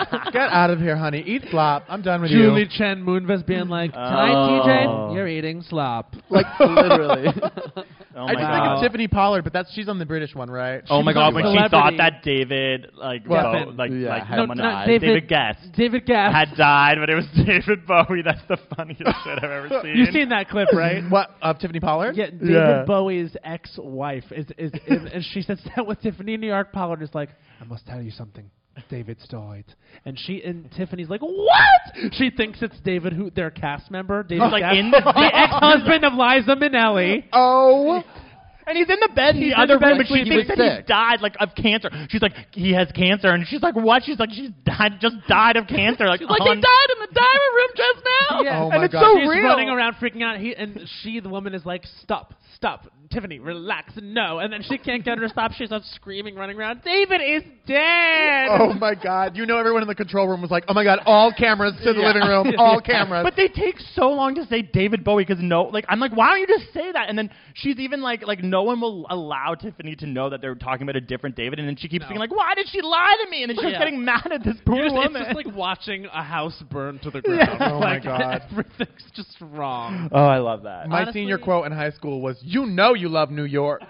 Speaker 4: out of here, honey. Eat slop. I'm done with
Speaker 1: Julie
Speaker 4: you.
Speaker 1: Chen Moonves being like, tonight, TJ, you're eating slop.
Speaker 5: Like, literally.
Speaker 6: Oh
Speaker 4: I
Speaker 6: my
Speaker 4: just
Speaker 6: god.
Speaker 4: think of Tiffany Pollard, but she's on the British one, right?
Speaker 6: Oh my god, when she
Speaker 1: Celebrity.
Speaker 6: thought that David like
Speaker 1: Geffen.
Speaker 5: Yeah,
Speaker 6: someone
Speaker 5: no,
Speaker 6: died.
Speaker 1: David-
Speaker 6: David Guest
Speaker 1: David Gass.
Speaker 6: had died, but it was David Bowie. That's the funniest shit I've ever seen.
Speaker 1: You've seen that clip, right?
Speaker 4: What, of Tiffany Pollard?
Speaker 1: Yeah, David Bowie's ex-wife is and she sits down with Tiffany in New York. Pollard is like, I must tell you something. David's died, and Tiffany's like, what? She thinks it's David, who their cast member, David,
Speaker 6: like
Speaker 1: Gass,
Speaker 6: in the
Speaker 1: ex-husband of Liza Minnelli.
Speaker 4: Oh.
Speaker 6: And he's in the bed in
Speaker 1: He's
Speaker 6: the
Speaker 1: in
Speaker 6: other
Speaker 1: the bed,
Speaker 6: room, and
Speaker 1: but
Speaker 6: she
Speaker 5: he
Speaker 6: thinks
Speaker 5: was
Speaker 6: that he
Speaker 5: sick.
Speaker 6: died like of cancer. She's like, he has cancer, and she's like, what? She's like, just died of cancer. Like,
Speaker 5: Like, he died in the diver room just now.
Speaker 1: Yeah.
Speaker 4: Oh
Speaker 6: and
Speaker 4: my
Speaker 6: it's
Speaker 4: God.
Speaker 6: so
Speaker 1: She's
Speaker 6: real.
Speaker 1: running around freaking out. The woman is like, stop, Tiffany, relax, no. And then she can't get her to stop. She starts screaming, running around. David is dead.
Speaker 4: Oh my God! You know, everyone in the control room was like, "Oh my God! All cameras to the living room! All cameras!"
Speaker 6: But they take so long to say David Bowie because I'm like, why don't you just say that? And then she's even like no one will allow Tiffany to know that they're talking about a different David. And then she keeps being like, why did she lie to me? And then she's
Speaker 1: Yeah.
Speaker 6: getting mad at this poor woman.
Speaker 1: It's just like watching a house burn to the ground.
Speaker 4: Oh my
Speaker 1: Like,
Speaker 4: God.
Speaker 1: everything's just wrong.
Speaker 6: Oh, I love that.
Speaker 4: My
Speaker 1: Honestly-
Speaker 4: senior quote in high school was, "You know you love New York."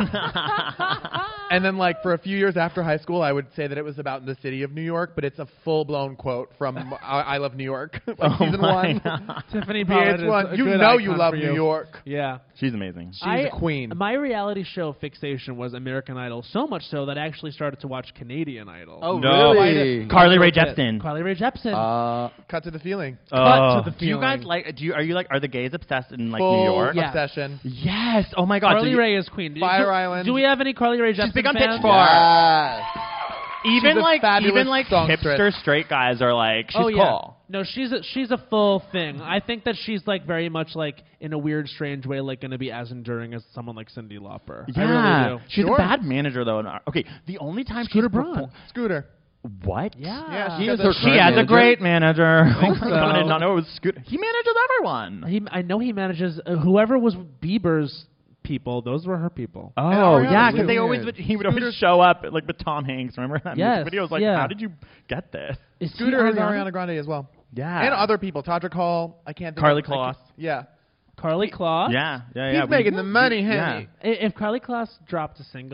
Speaker 4: And then, like, for a few years after high school, I would say that it was about the city of New York, but it's a full-blown quote from I Love New York, like season one.
Speaker 1: Tiffany Pollard is
Speaker 4: VH1.
Speaker 1: a
Speaker 4: You
Speaker 1: good
Speaker 4: know you
Speaker 1: icon
Speaker 4: love
Speaker 1: for
Speaker 4: New York.
Speaker 1: Yeah.
Speaker 6: She's amazing.
Speaker 4: She's a queen.
Speaker 1: My reality show fixation was American Idol, so much so that I actually started to watch Canadian Idol.
Speaker 5: Oh,
Speaker 6: No.
Speaker 5: really?
Speaker 6: Carly Rae Jepsen.
Speaker 1: Carly Rae Jepsen.
Speaker 4: Cut to the feeling.
Speaker 1: Cut to the
Speaker 6: Do you guys
Speaker 1: feeling.
Speaker 6: like? Are the gays obsessed in like
Speaker 4: Full
Speaker 6: New York?
Speaker 1: Yeah.
Speaker 4: obsession.
Speaker 6: Yes. Oh my God.
Speaker 1: Carly
Speaker 6: so you-
Speaker 1: Rae is queen.
Speaker 4: Fire Island.
Speaker 1: Do we have any Carly Rae Jepsen
Speaker 6: She's big on
Speaker 1: fans?
Speaker 6: Pitchfork.
Speaker 5: Yes.
Speaker 6: Even
Speaker 4: She's a
Speaker 6: like
Speaker 4: fabulous
Speaker 6: hipster
Speaker 4: songstress.
Speaker 6: straight guys are like, she's
Speaker 1: Oh yeah.
Speaker 6: cool.
Speaker 1: No, she's a full thing. I think that she's like very much like in a weird, strange way, like going to be as enduring as someone like Cyndi Lauper. I really do.
Speaker 6: She's
Speaker 4: Sure.
Speaker 6: a bad manager though. Okay, the only time
Speaker 1: Scooter
Speaker 6: she's
Speaker 1: Braun.
Speaker 4: Scooter.
Speaker 6: What?
Speaker 4: Yeah,
Speaker 5: He
Speaker 4: she
Speaker 5: is
Speaker 4: has
Speaker 5: her
Speaker 4: a-
Speaker 6: She
Speaker 5: current
Speaker 6: has a
Speaker 5: manager.
Speaker 6: great manager.
Speaker 1: so.
Speaker 6: I did not know it was Scooter. He manages everyone.
Speaker 1: I know he manages whoever was Bieber's people. Those were her people.
Speaker 6: Oh
Speaker 4: Ariana's
Speaker 6: yeah, because
Speaker 4: weird.
Speaker 6: they always he would always show up like with Tom Hanks. Remember that
Speaker 1: Yes,
Speaker 6: music video? I was like,
Speaker 1: yeah.
Speaker 6: how did you get this?
Speaker 1: Is he
Speaker 4: Scooter has Ariana Grande as well.
Speaker 6: Yeah.
Speaker 4: And other people. Todrick Hall. I can't think
Speaker 6: Carly
Speaker 4: of
Speaker 6: Kloss.
Speaker 4: Yeah.
Speaker 1: Carly Kloss?
Speaker 6: Yeah.
Speaker 4: He's making the money, honey.
Speaker 1: If Carly Kloss dropped a single,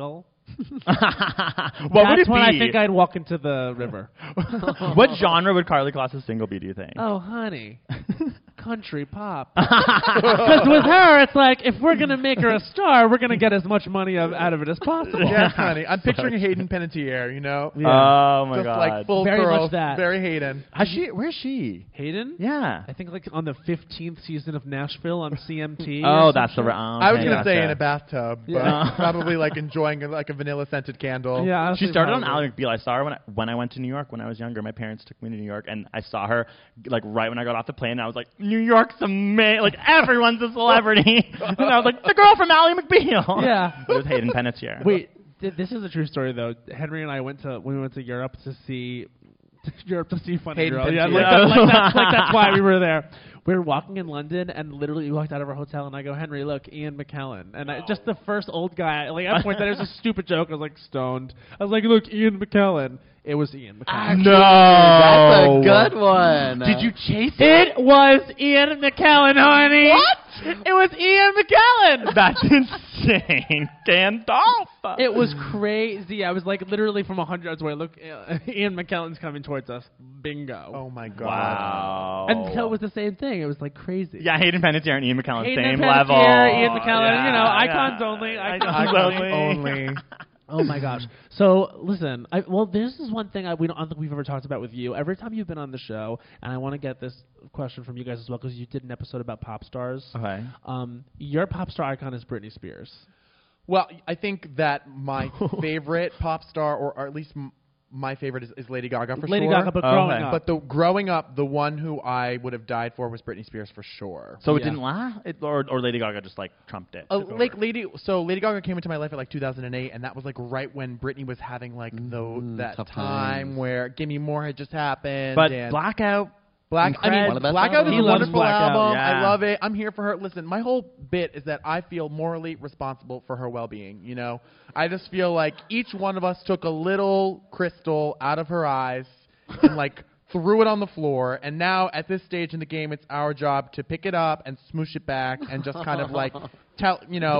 Speaker 6: What would it
Speaker 1: That's when
Speaker 6: be?
Speaker 1: I think I'd walk into the river.
Speaker 6: What genre would Carly Kloss's single be, do you think?
Speaker 1: Oh, honey. Country pop. Because with her, it's like, if we're going to make her a star, we're going to get as much money out of it as possible.
Speaker 4: Yeah, honey. I'm picturing Hayden Panettiere, you know?
Speaker 1: Yeah.
Speaker 6: Oh, my
Speaker 4: Just
Speaker 6: God.
Speaker 4: like full
Speaker 1: Very
Speaker 4: curls,
Speaker 1: much that.
Speaker 4: very Hayden.
Speaker 6: Where's she?
Speaker 1: Hayden?
Speaker 6: Yeah.
Speaker 1: I think like on the 15th season of Nashville on CMT.
Speaker 6: Oh,
Speaker 1: or
Speaker 6: that's the
Speaker 1: some shit.
Speaker 4: I was going to say
Speaker 6: gotcha.
Speaker 4: in a bathtub, but
Speaker 1: Yeah.
Speaker 4: probably like enjoying like a vanilla-scented candle.
Speaker 1: Yeah,
Speaker 6: She
Speaker 1: honestly,
Speaker 6: started on
Speaker 1: probably.
Speaker 6: Ally McBeal. I saw her when I went to New York when I was younger. My parents took me to New York, and I saw her like right when I got off the plane. And I was like, New York's amazing. Like everyone's a celebrity. And I was like, the girl from Ally McBeal.
Speaker 1: Yeah.
Speaker 6: It was Hayden Panettiere.
Speaker 1: Wait, this is a true story though. Henry and I went to Europe to see Funny
Speaker 4: Hayden
Speaker 1: Girl. Yeah,
Speaker 4: Panettiere.
Speaker 1: like that's why we were there. We were walking in London, and literally we walked out of our hotel, and I go, Henry, look, Ian McKellen. And just the first old guy, like I pointed, it was a stupid joke. I was like stoned. I was like, look, Ian McKellen. It was Ian McKellen.
Speaker 6: No.
Speaker 5: That's a good one.
Speaker 6: Did you chase
Speaker 1: It was Ian McKellen, honey. What? It was Ian McKellen.
Speaker 6: That's insane. Gandalf.
Speaker 1: It was crazy. I was like literally from 100 yards away. Look, Ian McKellen's coming towards us. Bingo.
Speaker 4: Oh, my God.
Speaker 6: Wow.
Speaker 1: And so it was the same thing. It was like crazy.
Speaker 6: Yeah, Hayden Panettiere and Ian McKellen,
Speaker 1: Hayden
Speaker 6: same
Speaker 1: Panettiere,
Speaker 6: level.
Speaker 1: Ian McKellen,
Speaker 6: Yeah,
Speaker 1: you know,
Speaker 6: yeah.
Speaker 1: icons only. Icons
Speaker 6: Icons
Speaker 1: only.
Speaker 4: Only.
Speaker 1: Oh my gosh. So listen, this is one thing I don't think we've ever talked about with you. Every time you've been on the show, and I want to get this question from you guys as well because you did an episode about pop stars.
Speaker 6: Okay.
Speaker 1: Your pop star icon is Britney Spears.
Speaker 4: Well, I think that my favorite pop star, or at least my favorite, is Lady Gaga for
Speaker 1: Lady
Speaker 4: sure.
Speaker 1: Gaga, but growing up.
Speaker 4: But growing up, the one who I would have died for was Britney Spears for sure.
Speaker 6: So it
Speaker 1: Yeah.
Speaker 6: didn't last? Or Lady Gaga just like trumped it?
Speaker 4: Lady Gaga came into my life at like 2008, and that was like right when Britney was having like that
Speaker 5: tough
Speaker 4: time
Speaker 5: times.
Speaker 4: where Gimme More had just happened.
Speaker 6: But
Speaker 4: and
Speaker 6: Blackout.
Speaker 5: One of the best
Speaker 4: Blackout is
Speaker 1: He
Speaker 4: a
Speaker 1: loves
Speaker 4: wonderful
Speaker 1: Blackout,
Speaker 4: album.
Speaker 6: yeah.
Speaker 4: I love it. I'm here for her. Listen, my whole bit is that I feel morally responsible for her well-being. You know, I just feel like each one of us took a little crystal out of her eyes and like threw it on the floor. And now at this stage in the game, it's our job to pick it up and smoosh it back and just kind of like tell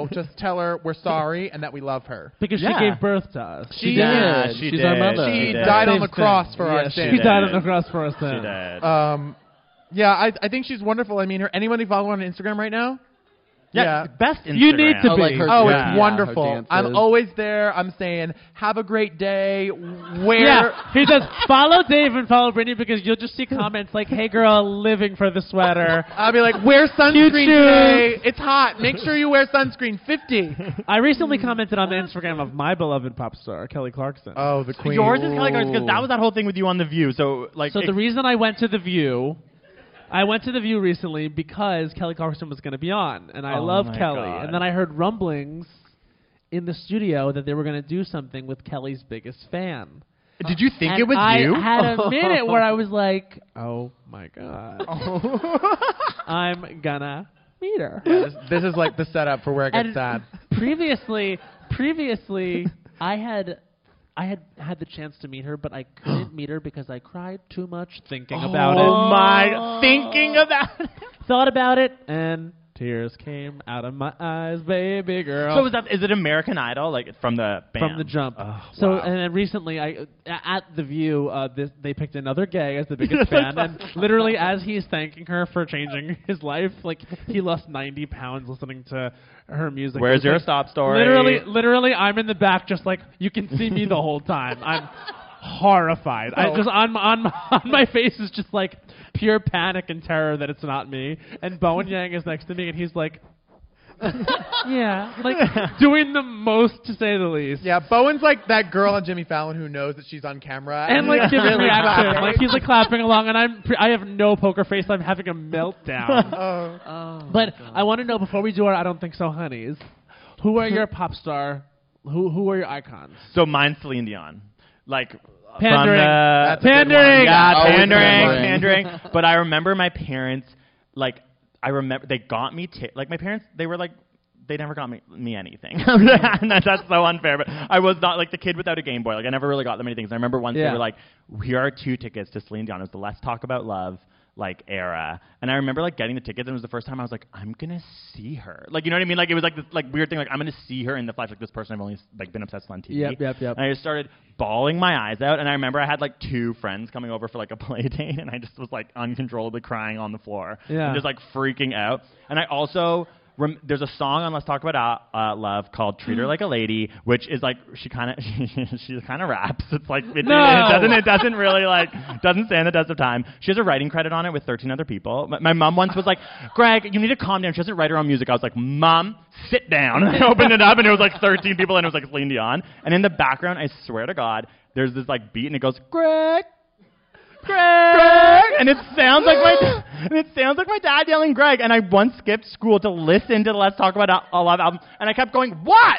Speaker 4: her we're sorry and that we love her.
Speaker 1: Because
Speaker 6: Yeah.
Speaker 1: she gave birth to us.
Speaker 4: She
Speaker 5: did.
Speaker 6: She
Speaker 5: She's
Speaker 6: did.
Speaker 5: our mother.
Speaker 4: She
Speaker 6: She did.
Speaker 4: died on
Speaker 1: Same
Speaker 4: the cross
Speaker 1: thing.
Speaker 4: for our
Speaker 1: Yeah,
Speaker 4: sins.
Speaker 1: She died
Speaker 6: did.
Speaker 1: on the cross for us
Speaker 6: She
Speaker 1: then.
Speaker 6: did.
Speaker 4: Yeah, I think she's wonderful. I mean, anybody follow her on Instagram right now?
Speaker 6: Yeah, best Instagram.
Speaker 1: You need to
Speaker 5: Oh,
Speaker 1: be.
Speaker 5: like her
Speaker 4: Oh,
Speaker 5: Yeah.
Speaker 4: it's wonderful.
Speaker 5: her dances.
Speaker 4: I'm always there. I'm saying, have a great day. Where?
Speaker 1: Yeah, he says, follow Dave and follow Brittany because you'll just see comments like, hey girl, living for the sweater.
Speaker 4: I'll be like, wear sunscreen
Speaker 1: Choo-choo.
Speaker 4: today. It's hot. Make sure you wear sunscreen. 50.
Speaker 1: I recently commented on the Instagram of my beloved pop star, Kelly Clarkson.
Speaker 4: Oh, the queen.
Speaker 6: Yours is Kelly Clarkson because that was that whole thing with you on The View. So like,
Speaker 1: So the reason I went to The View recently because Kelly Clarkson was going to be on, and I
Speaker 6: Oh
Speaker 1: love
Speaker 6: my
Speaker 1: Kelly.
Speaker 6: God.
Speaker 1: And then I heard rumblings in the studio that they were going to do something with Kelly's biggest fan.
Speaker 6: did you think
Speaker 1: And
Speaker 6: it was
Speaker 1: I
Speaker 6: you?
Speaker 1: had a minute where I was like, oh my God. I'm gonna meet her.
Speaker 4: This is like the setup for where it gets
Speaker 1: And
Speaker 4: sad.
Speaker 1: previously, I had the chance to meet her, but I couldn't meet her because I cried too much thinking about
Speaker 6: Oh
Speaker 1: it.
Speaker 6: my! Thinking about it.
Speaker 1: Thought about it, and tears came out of my eyes, baby girl.
Speaker 6: So is it American Idol like from the band?
Speaker 1: From the jump.
Speaker 6: Oh,
Speaker 1: So
Speaker 6: wow.
Speaker 1: and then recently, at The View, they picked another gay as the biggest fan, and literally as he's thanking her for changing his life, like he lost 90 pounds listening to her music.
Speaker 6: Where's
Speaker 1: It's
Speaker 6: your
Speaker 1: like,
Speaker 6: stop story?
Speaker 1: Literally, I'm in the back, just like you can see me the whole time. I'm horrified. I just on my face is just like pure panic and terror that it's not me. And Bowen Yang is next to me, and he's like, yeah, like doing the most to say the least.
Speaker 4: Yeah, Bowen's like that girl on Jimmy Fallon who knows that she's on camera.
Speaker 1: And like giving
Speaker 4: really
Speaker 1: reaction,
Speaker 4: clapping.
Speaker 1: like he's like clapping along, and I have no poker face. I'm having a meltdown. But I want to know before we do our I don't think so, honeys, who are your pop star? Who are your icons?
Speaker 6: So mine's Celine Dion. Like
Speaker 1: Pandering.
Speaker 6: From
Speaker 4: That's a good one.
Speaker 1: Pandering.
Speaker 6: Yeah,
Speaker 5: Always
Speaker 6: pandering. But I remember my parents, like, they got me, like, my parents, they were like, they never got me anything. And that's so unfair, but I was not, like, the kid without a Game Boy. Like, I never really got them anything. So I remember once they were like, here are 2 tickets to Celine Dion. It was the Let's Talk About Love like era. And I remember like getting the tickets, and it was the first time I was like, I'm gonna see her. Like, you know what I mean? Like, it was like this like weird thing. Like, I'm gonna see her in the flesh. Like, this person I've only like been obsessed with on TV.
Speaker 1: Yep.
Speaker 6: And I just started bawling my eyes out. And I remember I had like 2 friends coming over for like a play date, and I just was like uncontrollably crying on the floor.
Speaker 1: Yeah.
Speaker 6: And just like freaking out. And I also there's a song on Let's Talk About Love called "Treat Her Like a Lady," which is like she kind of raps. It's like it doesn't really like doesn't stand the test of time. She has a writing credit on it with 13 other people. My mom once was like, "Greg, you need to calm down. She doesn't write her own music." I was like, "Mom, sit down." And I opened it up, and it was like 13 people, and it was like Celine Dion. And in the background, I swear to God, there's this like beat, and it goes, "Greg, and it sounds like my dad yelling Greg. And I once skipped school to listen to the Let's Talk About Love album, and I kept going, what?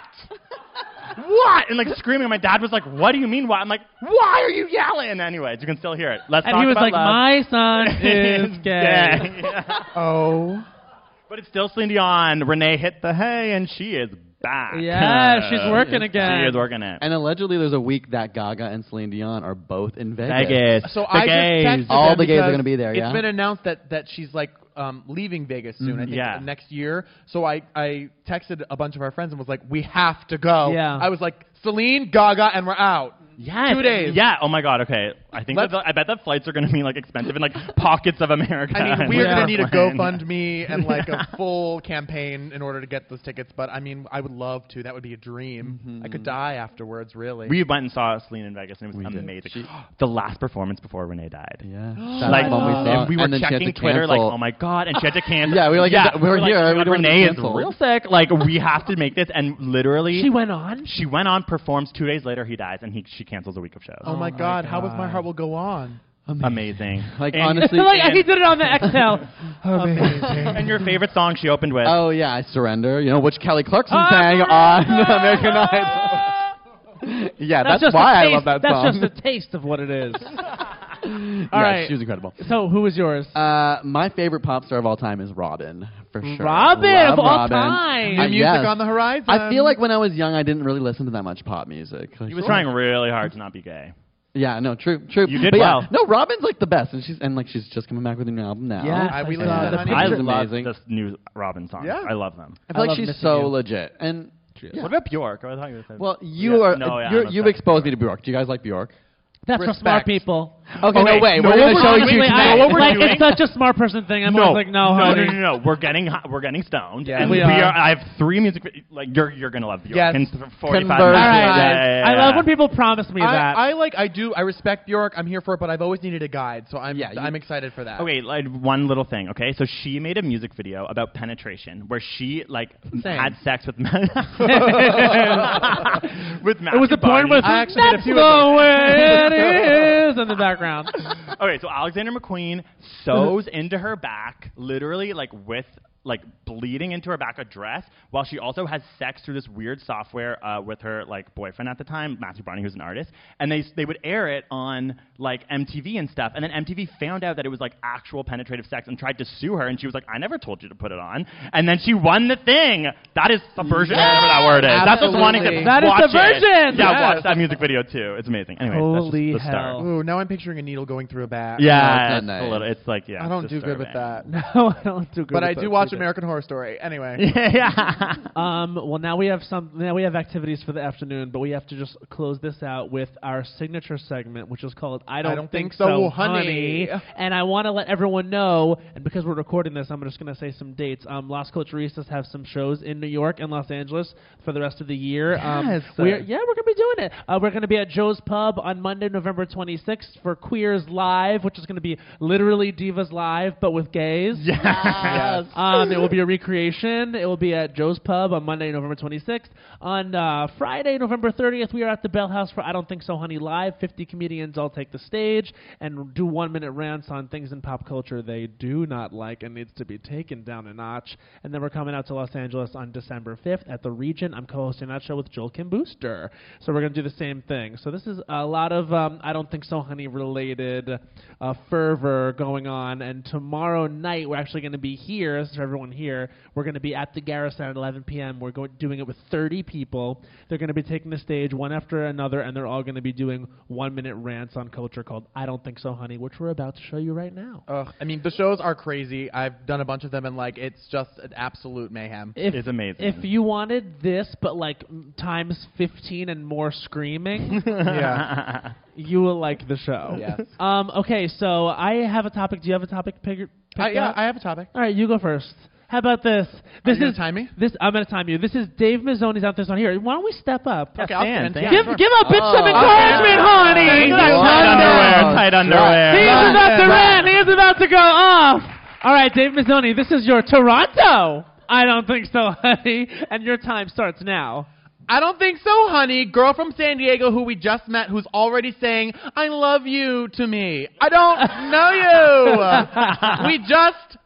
Speaker 6: And like screaming. And my dad was like, what do you mean what? I'm like, why are you yelling? And anyways, you can still hear it. Let's
Speaker 1: and
Speaker 6: talk
Speaker 1: he was
Speaker 6: about
Speaker 1: like,
Speaker 6: love.
Speaker 1: my son is gay.
Speaker 6: Yeah.
Speaker 4: Oh.
Speaker 6: But it's still Celine Dion. Renee hit the hay, and she is back.
Speaker 1: Yeah, she's working again.
Speaker 6: She is working it.
Speaker 5: And allegedly, there's a week that Gaga and Celine Dion are both in Vegas.
Speaker 4: So I just texted
Speaker 5: all
Speaker 4: them
Speaker 5: the gays are
Speaker 4: because
Speaker 5: going to be there.
Speaker 4: It's
Speaker 5: Yeah.
Speaker 4: been announced that she's like leaving Vegas soon. I think next year. So I texted a bunch of our friends and was like, we have to go.
Speaker 1: Yeah.
Speaker 4: I was like, Celine, Gaga, and we're out.
Speaker 6: Yes.
Speaker 4: 2 days.
Speaker 6: Yeah. Oh my God. Okay. I think I bet that flights are going to be like expensive in like pockets of America.
Speaker 4: I mean, we're going to need a
Speaker 6: Airplane.
Speaker 4: GoFundMe and like a full campaign in order to get those tickets. But I mean, I would love to. That would be a dream. I could die afterwards, really.
Speaker 6: We went and saw Celine in Vegas, and it was amazing. The last performance before Renee died.
Speaker 5: Yeah.
Speaker 6: Like,
Speaker 5: one we saw.
Speaker 6: and we were
Speaker 5: And then she had
Speaker 6: checking
Speaker 5: to
Speaker 6: Twitter, like,
Speaker 5: cancel.
Speaker 6: oh my God, and she had to cancel.
Speaker 5: Yeah, we were like, we're
Speaker 6: like,
Speaker 5: here.
Speaker 6: oh my God,
Speaker 5: We don't
Speaker 6: Renee is
Speaker 5: cancel.
Speaker 6: real sick. Like, we have to make this, and literally,
Speaker 1: She went on?
Speaker 6: She went on, performs 2 days later, he dies, and she cancels a week of shows.
Speaker 4: Oh my God, how was My Heart Will Go On?
Speaker 6: Amazing.
Speaker 5: Like,
Speaker 6: And-
Speaker 5: honestly.
Speaker 1: Like, he did it on the exhale.
Speaker 4: Amazing.
Speaker 6: And your favorite song she opened with?
Speaker 5: Oh, yeah, I Surrender. You know, which Kelly Clarkson sang on American Idol. Yeah, that's
Speaker 1: just
Speaker 5: why
Speaker 1: a
Speaker 5: I
Speaker 1: taste-
Speaker 5: love that song.
Speaker 1: That's just a taste of what it is.
Speaker 5: Yeah,
Speaker 1: All right.
Speaker 5: she was incredible.
Speaker 1: So, who was yours?
Speaker 5: My favorite pop star of all time is Robin, for sure.
Speaker 1: Robin
Speaker 5: Love
Speaker 1: of all
Speaker 5: Robin.
Speaker 1: time.
Speaker 4: New music
Speaker 5: yes.
Speaker 4: on the horizon.
Speaker 5: I feel like when I was young, I didn't really listen to that much pop music.
Speaker 6: He was trying really hard to not be gay.
Speaker 5: Yeah, no, true.
Speaker 6: You did
Speaker 5: but
Speaker 6: well.
Speaker 5: Yeah, no, Robin's like the best, and she's just coming back with a new album now.
Speaker 1: Yeah,
Speaker 4: we
Speaker 1: I
Speaker 4: listened
Speaker 1: saw
Speaker 4: to
Speaker 1: the
Speaker 4: Honey.
Speaker 6: I
Speaker 5: She's
Speaker 6: love
Speaker 5: amazing.
Speaker 6: this new Robin song.
Speaker 4: Yeah.
Speaker 6: I love them.
Speaker 5: I feel
Speaker 1: I love
Speaker 5: like she's
Speaker 1: Missing
Speaker 5: so
Speaker 1: You.
Speaker 5: legit. And yeah.
Speaker 6: What about Bjork? I thought you were saying.
Speaker 5: Well, you've
Speaker 6: I'm
Speaker 5: exposed me to Bjork. Do you guys like Bjork?
Speaker 1: That's for smart people.
Speaker 5: Okay, no, wait.
Speaker 6: no,
Speaker 5: We're going to show you
Speaker 1: Honestly,
Speaker 5: tonight.
Speaker 6: what we're
Speaker 1: like,
Speaker 6: doing-
Speaker 1: it's such a smart person thing. I'm always like, no, honey.
Speaker 6: No. We're getting stoned.
Speaker 4: Yeah.
Speaker 6: and
Speaker 1: We are.
Speaker 6: I have 3 music. Like you're gonna love Bjork.
Speaker 4: Yes.
Speaker 6: In 45 minutes.
Speaker 5: Conversion.
Speaker 1: All right.
Speaker 6: Yeah.
Speaker 1: I love when people promise me that.
Speaker 4: I respect Bjork. I'm here for it, but I've always needed a guide, so I'm excited for that.
Speaker 6: Okay, like one little thing. Okay, so she made a music video about penetration, where she like had sex with men. With Matthew
Speaker 1: It was a porn
Speaker 6: Barney.
Speaker 1: with
Speaker 4: I actually did a
Speaker 1: that's
Speaker 4: few
Speaker 1: the
Speaker 4: of those.
Speaker 1: way it is in the background.
Speaker 6: Okay, so Alexander McQueen sews into her back, literally like with like bleeding into her back a dress, while she also has sex through this weird software with her like boyfriend at the time, Matthew Barney, who's an artist, and they would air it on like MTV and stuff, and then MTV found out that it was like actual penetrative sex and tried to sue her, and she was like, I never told you to put it on, and then she won the thing. That is subversion, whatever that word is. That's just wanting to
Speaker 4: Absolutely.
Speaker 1: That is
Speaker 6: watch
Speaker 1: subversion!
Speaker 6: It. Yeah,
Speaker 1: Yes.
Speaker 6: watch that music video too. It's amazing. Anyway,
Speaker 1: Holy
Speaker 6: that's just the start.
Speaker 1: hell.
Speaker 4: Ooh, now I'm picturing a needle going through a back.
Speaker 6: Yeah,
Speaker 5: No, it's
Speaker 6: it's
Speaker 5: not
Speaker 6: a
Speaker 5: nice.
Speaker 6: little. It's like
Speaker 4: I don't do good with
Speaker 6: disturbing.
Speaker 4: that.
Speaker 1: No, I don't do good.
Speaker 4: But
Speaker 1: with
Speaker 4: I
Speaker 1: that
Speaker 4: do watch
Speaker 1: either.
Speaker 4: American Horror Story. Anyway.
Speaker 6: Yeah.
Speaker 1: Well, now we have activities for the afternoon, but we have to just close this out with our signature segment, which is called I Don't Think So, Honey. And I want to let everyone know, and because we're recording this, I'm just going to say some dates. Las Culturistas have some shows in New York and Los Angeles for the rest of the year.
Speaker 4: Yes.
Speaker 1: We're going to be doing it. We're going to be at Joe's Pub on Monday, November 26th for Queers Live, which is going to be literally Divas Live, but with gays.
Speaker 4: Yes.
Speaker 1: It will be a recreation. It will be at Joe's Pub on Monday, November 26th. On Friday, November 30th, we are at the Bell House for I Don't Think So Honey Live. 50 comedians all take the stage and do 1-minute rants on things in pop culture they do not like and needs to be taken down a notch. And then we're coming out to Los Angeles on December 5th at the Regent. I'm co-hosting that show with Joel Kim Booster. So we're going to do the same thing. So this is a lot of I Don't Think So Honey related fervor going on. And tomorrow night, we're actually going to be here, so everyone everyone here. We're going to be at the Garrison at 11 p.m. We're doing it with 30 people. They're going to be taking the stage one after another, and they're all going to be doing 1-minute rants on culture called I Don't Think So, Honey, which we're about to show you right now.
Speaker 4: I mean, the shows are crazy. I've done a bunch of them, and like it's just an absolute mayhem.
Speaker 6: It's amazing.
Speaker 1: If you wanted this, but like times 15 and more screaming,
Speaker 4: Yeah.
Speaker 1: you will like the show.
Speaker 4: Yes.
Speaker 1: Okay, so I have a topic. Do you have a topic picked
Speaker 4: Yeah,
Speaker 1: out?
Speaker 4: I have a topic.
Speaker 1: All right, you go first. How about this? This
Speaker 4: you
Speaker 1: is
Speaker 4: gonna time me?
Speaker 1: I'm gonna time you. This is Dave Mazzoni's out there on here. Why don't we step up?
Speaker 4: Okay, I'll stand.
Speaker 6: Stand.
Speaker 4: Yeah,
Speaker 1: Give a bitch some encouragement, honey.
Speaker 6: Tight underwear.
Speaker 1: He's about to rant. He's about to go off. All right, Dave Mazzoni, this is your Toronto. I don't think so, honey. And your time starts now.
Speaker 4: I don't think so, honey. Girl from San Diego who we just met who's already saying, I love you to me. I don't know you. We just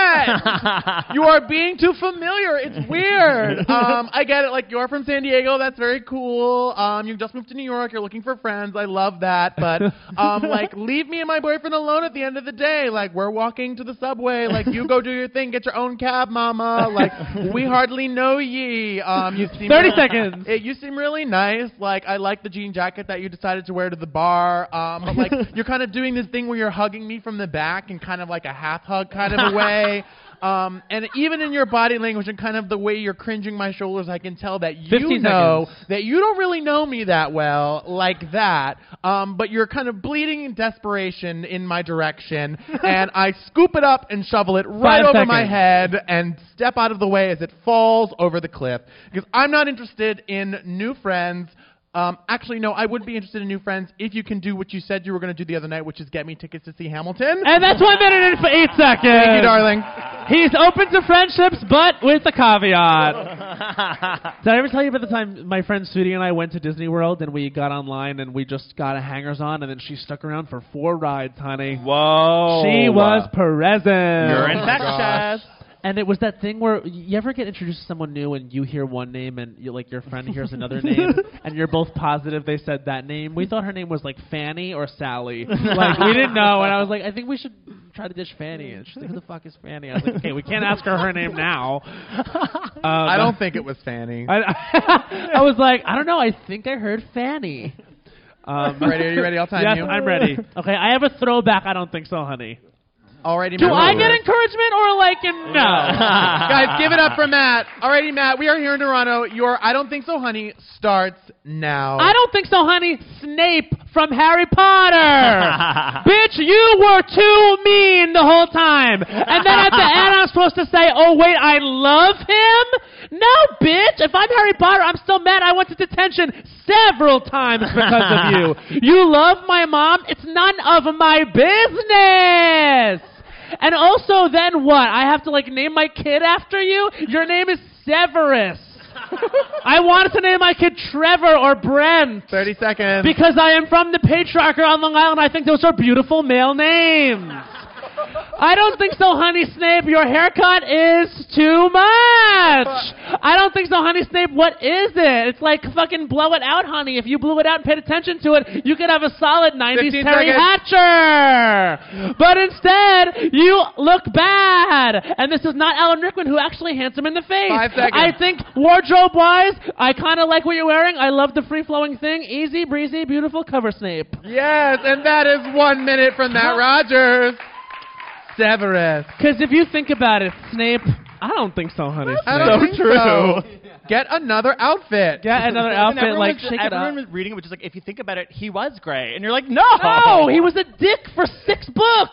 Speaker 4: met. You are being too familiar. It's weird. I get it. Like, you're from San Diego. That's very cool. You just moved to New York. You're looking for friends. I love that. But, like, leave me and my boyfriend alone at the end of the day. Like, we're walking to the subway. Like, you go do your thing. Get your own cab, mama. Like, we hardly know ye. You seem
Speaker 1: 30 seconds.
Speaker 4: You seem really nice. Like, I like the jean jacket that you decided to wear to the bar. But, like, you're kind of doing this thing where you're hugging me from the back in kind of like a half hug kind of a way. And even in your body language and kind of the way you're cringing my shoulders, I can tell that you know that you don't really know me that well like that. But you're kind of bleeding in desperation in my direction. And I scoop it up and shovel it right over my head and step out of the way as it falls over the cliff. Because I'm not interested in new friends. Actually, no, I would be interested in new friends if you can do what you said you were going to do the other night, which is get me tickets to see Hamilton.
Speaker 1: And that's 1 minute and 8 seconds.
Speaker 4: Thank you, darling.
Speaker 1: He's open to friendships, but with a caveat. Did I ever tell you about the time my friend Sudie and I went to Disney World and we got online and we just got a hangers on and then she stuck around for 4 rides, honey?
Speaker 6: Whoa.
Speaker 1: She was present.
Speaker 6: You're infectious.
Speaker 1: And it was that thing where you ever get introduced to someone new and you hear one name and you, like your friend hears another name and you're both positive they said that name. We thought her name was like Fanny or Sally. Like we didn't know. And I was like, I think we should try to ditch Fanny. And she's like, who the fuck is Fanny? I was like, okay, we can't ask her name now.
Speaker 4: I don't think it was Fanny.
Speaker 1: I was like, I don't know. I think I heard Fanny.
Speaker 4: Ready? Are you ready? I'll time you.
Speaker 1: Yes, I'm ready. Okay, I have a throwback. I don't think so, honey.
Speaker 4: Alrighty,
Speaker 1: Do
Speaker 4: Matt.
Speaker 1: I get encouragement or like a no?
Speaker 4: Guys, give it up for Matt. Alrighty, Matt, we are here in Toronto. Your I Don't Think So, Honey starts now.
Speaker 1: I don't think so, honey. Snape from Harry Potter. Bitch, you were too mean the whole time. And then at the end I'm supposed to say, oh wait, I love him? No, bitch. If I'm Harry Potter, I'm still mad I went to detention several times because of you. You love my mom? It's none of my business. And also, then what? I have to, like, name my kid after you? Your name is Severus. I wanted to name my kid Trevor or Brent.
Speaker 4: 30 seconds.
Speaker 1: Because I am from the Patriarchy on Long Island. I think those are beautiful male names. I don't think so, honey Snape. Your haircut is too much. I don't think so, honey Snape. What is it? It's like fucking blow it out, honey. If you blew it out and paid attention to it, you could have a solid 90s Terry Hatcher. But instead, you look bad. And this is not Alan Rickman, who actually handsome in the face.
Speaker 4: 5 seconds.
Speaker 1: I think wardrobe-wise, I kind of like what you're wearing. I love the free-flowing thing. Easy, breezy, beautiful cover Snape.
Speaker 4: Yes, and that is 1 minute from Matt Rogers. Severus.
Speaker 1: Because if you think about it, Snape, I don't think so, honey.
Speaker 4: I don't think so. Get another outfit.
Speaker 1: Get another outfit,
Speaker 6: everyone
Speaker 1: like,
Speaker 6: was,
Speaker 1: shake it up.
Speaker 6: everyone was reading it, which is like, if you think about it, he was gray. And you're like, no!
Speaker 1: No, he was a dick for 6 books.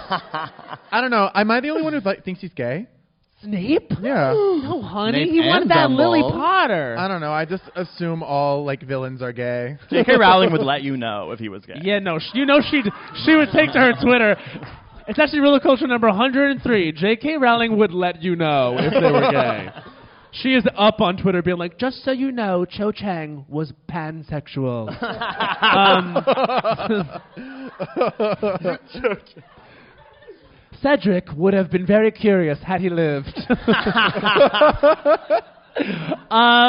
Speaker 4: I don't know. Am I the only one who thinks he's gay?
Speaker 1: Snape?
Speaker 4: Yeah.
Speaker 1: No, honey.
Speaker 5: Snape
Speaker 1: He wanted
Speaker 5: and
Speaker 1: that
Speaker 5: Dumbledore.
Speaker 1: Lily Potter.
Speaker 4: I don't know. I just assume all, like, villains are gay.
Speaker 6: J.K. Rowling would let you know if he was gay.
Speaker 1: Yeah, no. You know she would take to her Twitter. It's actually Real Culture number 103. J.K. Rowling would let you know if they were gay. She is up on Twitter being like, just so you know, Cho Chang was pansexual. Cedric would have been very curious had he lived.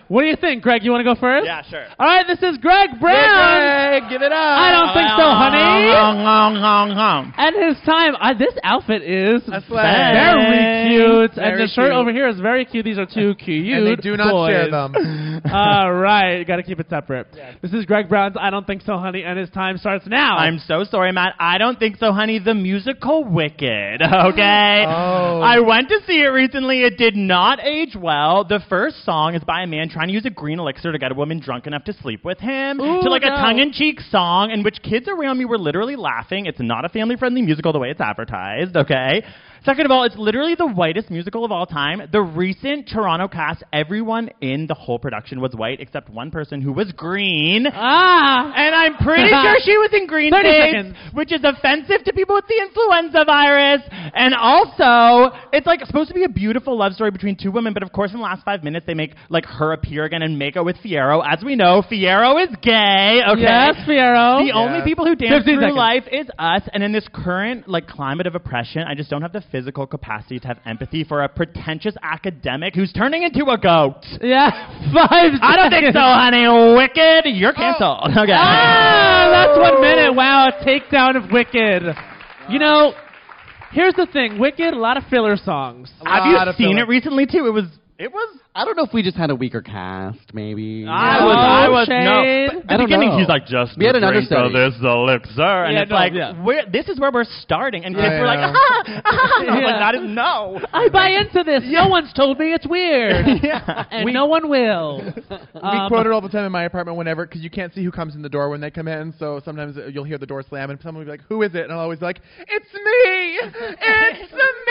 Speaker 1: What do you think, Greg? You want to go first?
Speaker 6: Yeah, sure.
Speaker 1: All right, this is Greg Brown.
Speaker 4: Greg, give it up.
Speaker 1: I don't think so, honey.
Speaker 6: honey.
Speaker 1: And his time, this outfit is
Speaker 4: That's
Speaker 1: very cute.
Speaker 4: Very
Speaker 1: and the shirt
Speaker 4: cute.
Speaker 1: over here is very cute. These are two cute
Speaker 4: And they do not
Speaker 1: boys.
Speaker 4: share them.
Speaker 1: All right, got to keep it separate. This is Greg Brown's I Don't Think So, Honey, and his time starts now.
Speaker 6: I'm so sorry, Matt. I don't think so, honey. The musical Wicked, okay?
Speaker 4: Oh.
Speaker 6: I went to see it recently. It did not age well. The first song is by a man trying to use a green elixir to get a woman drunk enough to sleep with him.
Speaker 1: Ooh,
Speaker 6: to like a
Speaker 1: no.
Speaker 6: tongue-in-cheek song in which kids around me were literally laughing. It's not a family-friendly musical the way it's advertised, okay? Second of all, it's literally the whitest musical of all time. The recent Toronto cast, everyone in the whole production was white except one person who was green. And I'm pretty sure she was in green
Speaker 1: 30
Speaker 6: face,
Speaker 1: seconds.
Speaker 6: which is offensive to people with the influenza virus. And also, it's like supposed to be a beautiful love story between two women, but of course in the last 5 minutes they make like her appear again and make out with Fiyero. As we know, Fiyero is gay, okay?
Speaker 1: Yes, Fiyero.
Speaker 6: The only people who dance
Speaker 1: 15
Speaker 6: through
Speaker 1: seconds.
Speaker 6: life is us, and in this current like climate of oppression, I just don't have the physical capacity to have empathy for a pretentious academic who's turning into a goat.
Speaker 1: Yeah, 5 seconds.
Speaker 6: I don't think so, honey. Wicked, you're canceled. Okay.
Speaker 1: That's 1 minute. Wow, a takedown of Wicked. You know, here's the thing. Wicked, a lot of filler songs.
Speaker 6: Have you seen it recently too? It was.
Speaker 5: I don't know if we just had a weaker cast, maybe.
Speaker 6: I was
Speaker 1: shade.
Speaker 6: no. But
Speaker 5: I
Speaker 6: at the
Speaker 5: don't
Speaker 6: beginning,
Speaker 5: know.
Speaker 6: he's like, just
Speaker 5: We had an
Speaker 6: a drink of
Speaker 5: understudy.
Speaker 6: this elixir, and
Speaker 1: Yeah,
Speaker 6: it's
Speaker 1: no,
Speaker 6: like,
Speaker 1: yeah.
Speaker 6: this is where we're starting, and kids
Speaker 4: I
Speaker 6: were like,
Speaker 4: know.
Speaker 6: like that is no.
Speaker 1: I buy into this. No one's told me it's weird.
Speaker 6: Yeah.
Speaker 1: And no one will.
Speaker 4: We quote it all the time in my apartment whenever, because you can't see who comes in the door when they come in, so sometimes you'll hear the door slam, and someone will be like, who is it? And I'll always be like, it's me! It's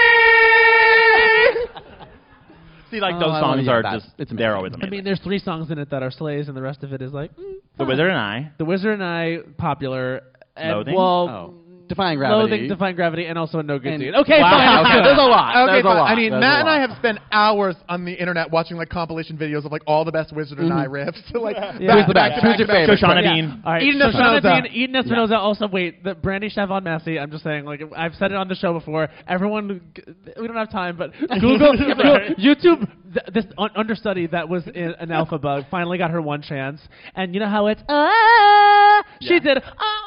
Speaker 4: me!
Speaker 6: See, like
Speaker 5: Oh,
Speaker 6: those
Speaker 5: I
Speaker 6: songs
Speaker 5: love- yeah,
Speaker 6: are
Speaker 5: that's-
Speaker 6: just,
Speaker 5: it's
Speaker 6: they're
Speaker 5: amazing.
Speaker 6: always
Speaker 1: I
Speaker 6: amazing.
Speaker 1: mean, there's 3 songs in it that are slays, and the rest of it is like,
Speaker 6: The Wizard and I.
Speaker 1: The Wizard and I, popular. And,
Speaker 6: Loathing?
Speaker 1: Well,
Speaker 5: Defying Gravity.
Speaker 1: Loathing, Defying Gravity, and also a No Good
Speaker 5: And-
Speaker 1: Deed. Okay,
Speaker 6: Wow.
Speaker 1: fine.
Speaker 5: Okay, there's a lot.
Speaker 4: Okay,
Speaker 5: There's a
Speaker 4: fine.
Speaker 5: lot.
Speaker 4: I mean,
Speaker 5: There's
Speaker 4: Matt
Speaker 5: a
Speaker 4: and I
Speaker 5: lot.
Speaker 4: have spent hours on the internet watching like compilation videos of like all the best Wizard and I riffs. Like,
Speaker 5: Who's the best? Who's your favorite?
Speaker 6: Shoshana
Speaker 1: Yeah.
Speaker 6: Bean.
Speaker 1: All right.
Speaker 4: Eden
Speaker 1: Shoshana
Speaker 4: Espinoza.
Speaker 1: Bean, Eden Espinoza. Also, wait, the Brandy Chavon Massey. I'm just saying, like, I've said it on the show before. Everyone, we don't have time, but Google, YouTube, this understudy that was in an alpha bug finally got her one chance. And you know how it's, she did,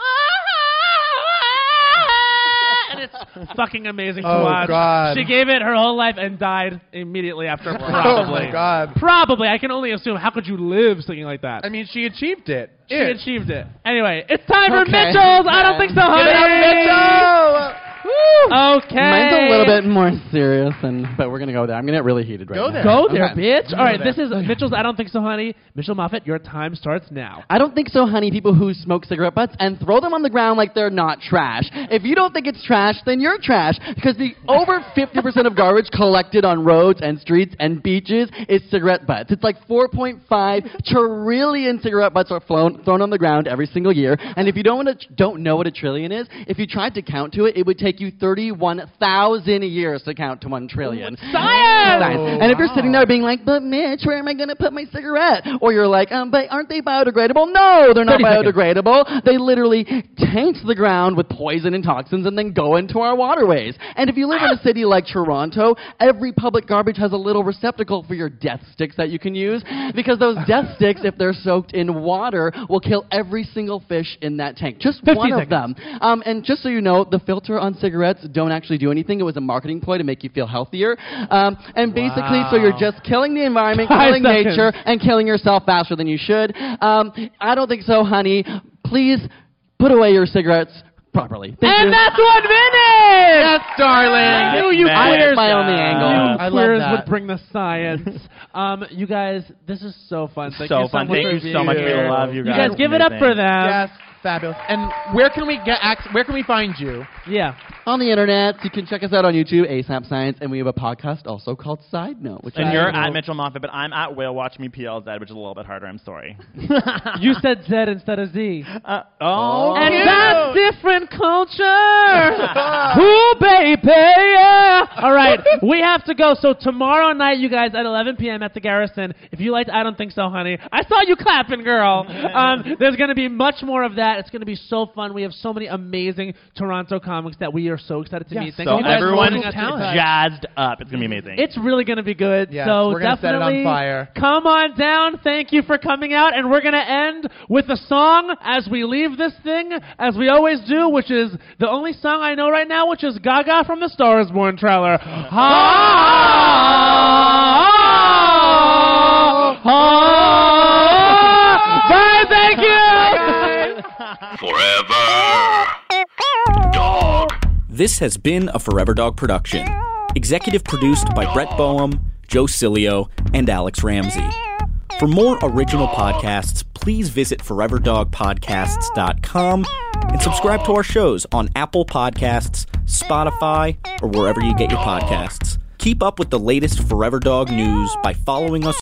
Speaker 1: and it's fucking amazing to
Speaker 4: Oh,
Speaker 1: watch.
Speaker 4: God.
Speaker 1: She gave it her whole life and died immediately after.
Speaker 4: oh
Speaker 1: Probably.
Speaker 4: my God.
Speaker 1: Probably. I can only assume. How could you live singing like that?
Speaker 4: I mean, she achieved it.
Speaker 1: She achieved it. Anyway, it's time for
Speaker 5: Okay.
Speaker 1: Mitchell's. I don't think so, honey.
Speaker 4: Give it up, Mitchell!
Speaker 1: Okay.
Speaker 5: Mine's a little bit more serious, but we're going to go there. I'm going to get really heated right
Speaker 4: Go
Speaker 5: now.
Speaker 4: there.
Speaker 1: Go there,
Speaker 5: Okay.
Speaker 1: bitch. All right,
Speaker 4: there.
Speaker 1: this is Mitchell's I Don't Think So, Honey. Mitchell Moffat, your time starts now.
Speaker 5: I don't think so, honey, people who smoke cigarette butts and throw them on the ground like they're not trash. If you don't think it's trash, then you're trash, because the over 50% of garbage collected on roads and streets and beaches is cigarette butts. It's like 4.5 trillion cigarette butts are thrown on the ground every single year. And if you don't know what a trillion is, if you tried to count to it, it would take you 31,000 years to count to 1 trillion.
Speaker 1: Science!
Speaker 5: And if you're sitting there being like, but Mitch, where am I going to put my cigarette? Or you're like, but aren't they biodegradable? No, they're not
Speaker 1: 30 seconds.
Speaker 5: biodegradable. They literally taint the ground with poison and toxins and then go into our waterways. And if you live in a city like Toronto, every public garbage has a little receptacle for your death sticks that you can use, because those death sticks, if they're soaked in water, will kill every single fish in that tank. Just
Speaker 1: 15
Speaker 5: one of
Speaker 1: seconds.
Speaker 5: them. And just so you know, the filter on cigarettes don't actually do anything. It was a marketing ploy to make you feel healthier. And basically, so you're just killing the environment,
Speaker 1: 5
Speaker 5: killing
Speaker 1: seconds.
Speaker 5: nature, and killing yourself faster than you should. I don't think so, honey. Please put away your cigarettes properly. Thank
Speaker 1: And
Speaker 5: you.
Speaker 1: that's 1 minute!
Speaker 4: Yes, darling.
Speaker 1: I knew you
Speaker 6: Matt.
Speaker 1: queers.
Speaker 5: My only angle.
Speaker 1: You
Speaker 4: I love
Speaker 1: queers
Speaker 4: that.
Speaker 1: would bring the science. You guys, this is so fun. Thank
Speaker 6: So
Speaker 1: you so
Speaker 6: fun.
Speaker 1: much
Speaker 6: Thank
Speaker 1: for
Speaker 6: you so much.
Speaker 1: being
Speaker 6: We
Speaker 1: here.
Speaker 6: love you
Speaker 1: You
Speaker 6: guys.
Speaker 1: guys give it up for them.
Speaker 4: Yes, fabulous. And where can we where can we find you?
Speaker 1: Yeah.
Speaker 5: On the internet, you can check us out on YouTube, ASAP Science, and we have a podcast also called Side Note, which
Speaker 6: And
Speaker 5: is
Speaker 6: you're
Speaker 5: cool.
Speaker 6: at Mitchell Moffat, but I'm at Whale Watch Me PLZ, which is a little bit harder. I'm sorry.
Speaker 1: You said Z instead of Z.
Speaker 6: Oh,
Speaker 1: And
Speaker 6: cute.
Speaker 1: that's different culture. Ooh, baby. Yeah. All right, we have to go. So tomorrow night, you guys, at 11 p.m. at the Garrison, if you liked I Don't Think So, Honey, I saw you clapping, girl. There's going to be much more of that. that. It's going to be so fun. We have so many amazing Toronto comics that we are so excited to meet. Thank
Speaker 6: so
Speaker 1: you guys
Speaker 6: everyone's
Speaker 1: for joining us.
Speaker 6: jazzed up. It's going to be amazing.
Speaker 1: It's really going to be good.
Speaker 4: Yes,
Speaker 1: so
Speaker 4: we're gonna set it
Speaker 1: definitely
Speaker 4: on fire.
Speaker 1: come on down. Thank you for coming out. And we're going to end with a song as we leave this thing, as we always do, which is the only song I know right now, which is Gaga from the Star is Born trailer. Bye, thank you.
Speaker 3: Forever Dog.
Speaker 7: This has been a Forever Dog production. Executive produced by Brett Boehm, Joe Cilio, and Alex Ramsey. For more original podcasts, please visit foreverdogpodcasts.com and subscribe to our shows on Apple Podcasts, Spotify, or wherever you get your podcasts. Keep up with the latest Forever Dog news by following us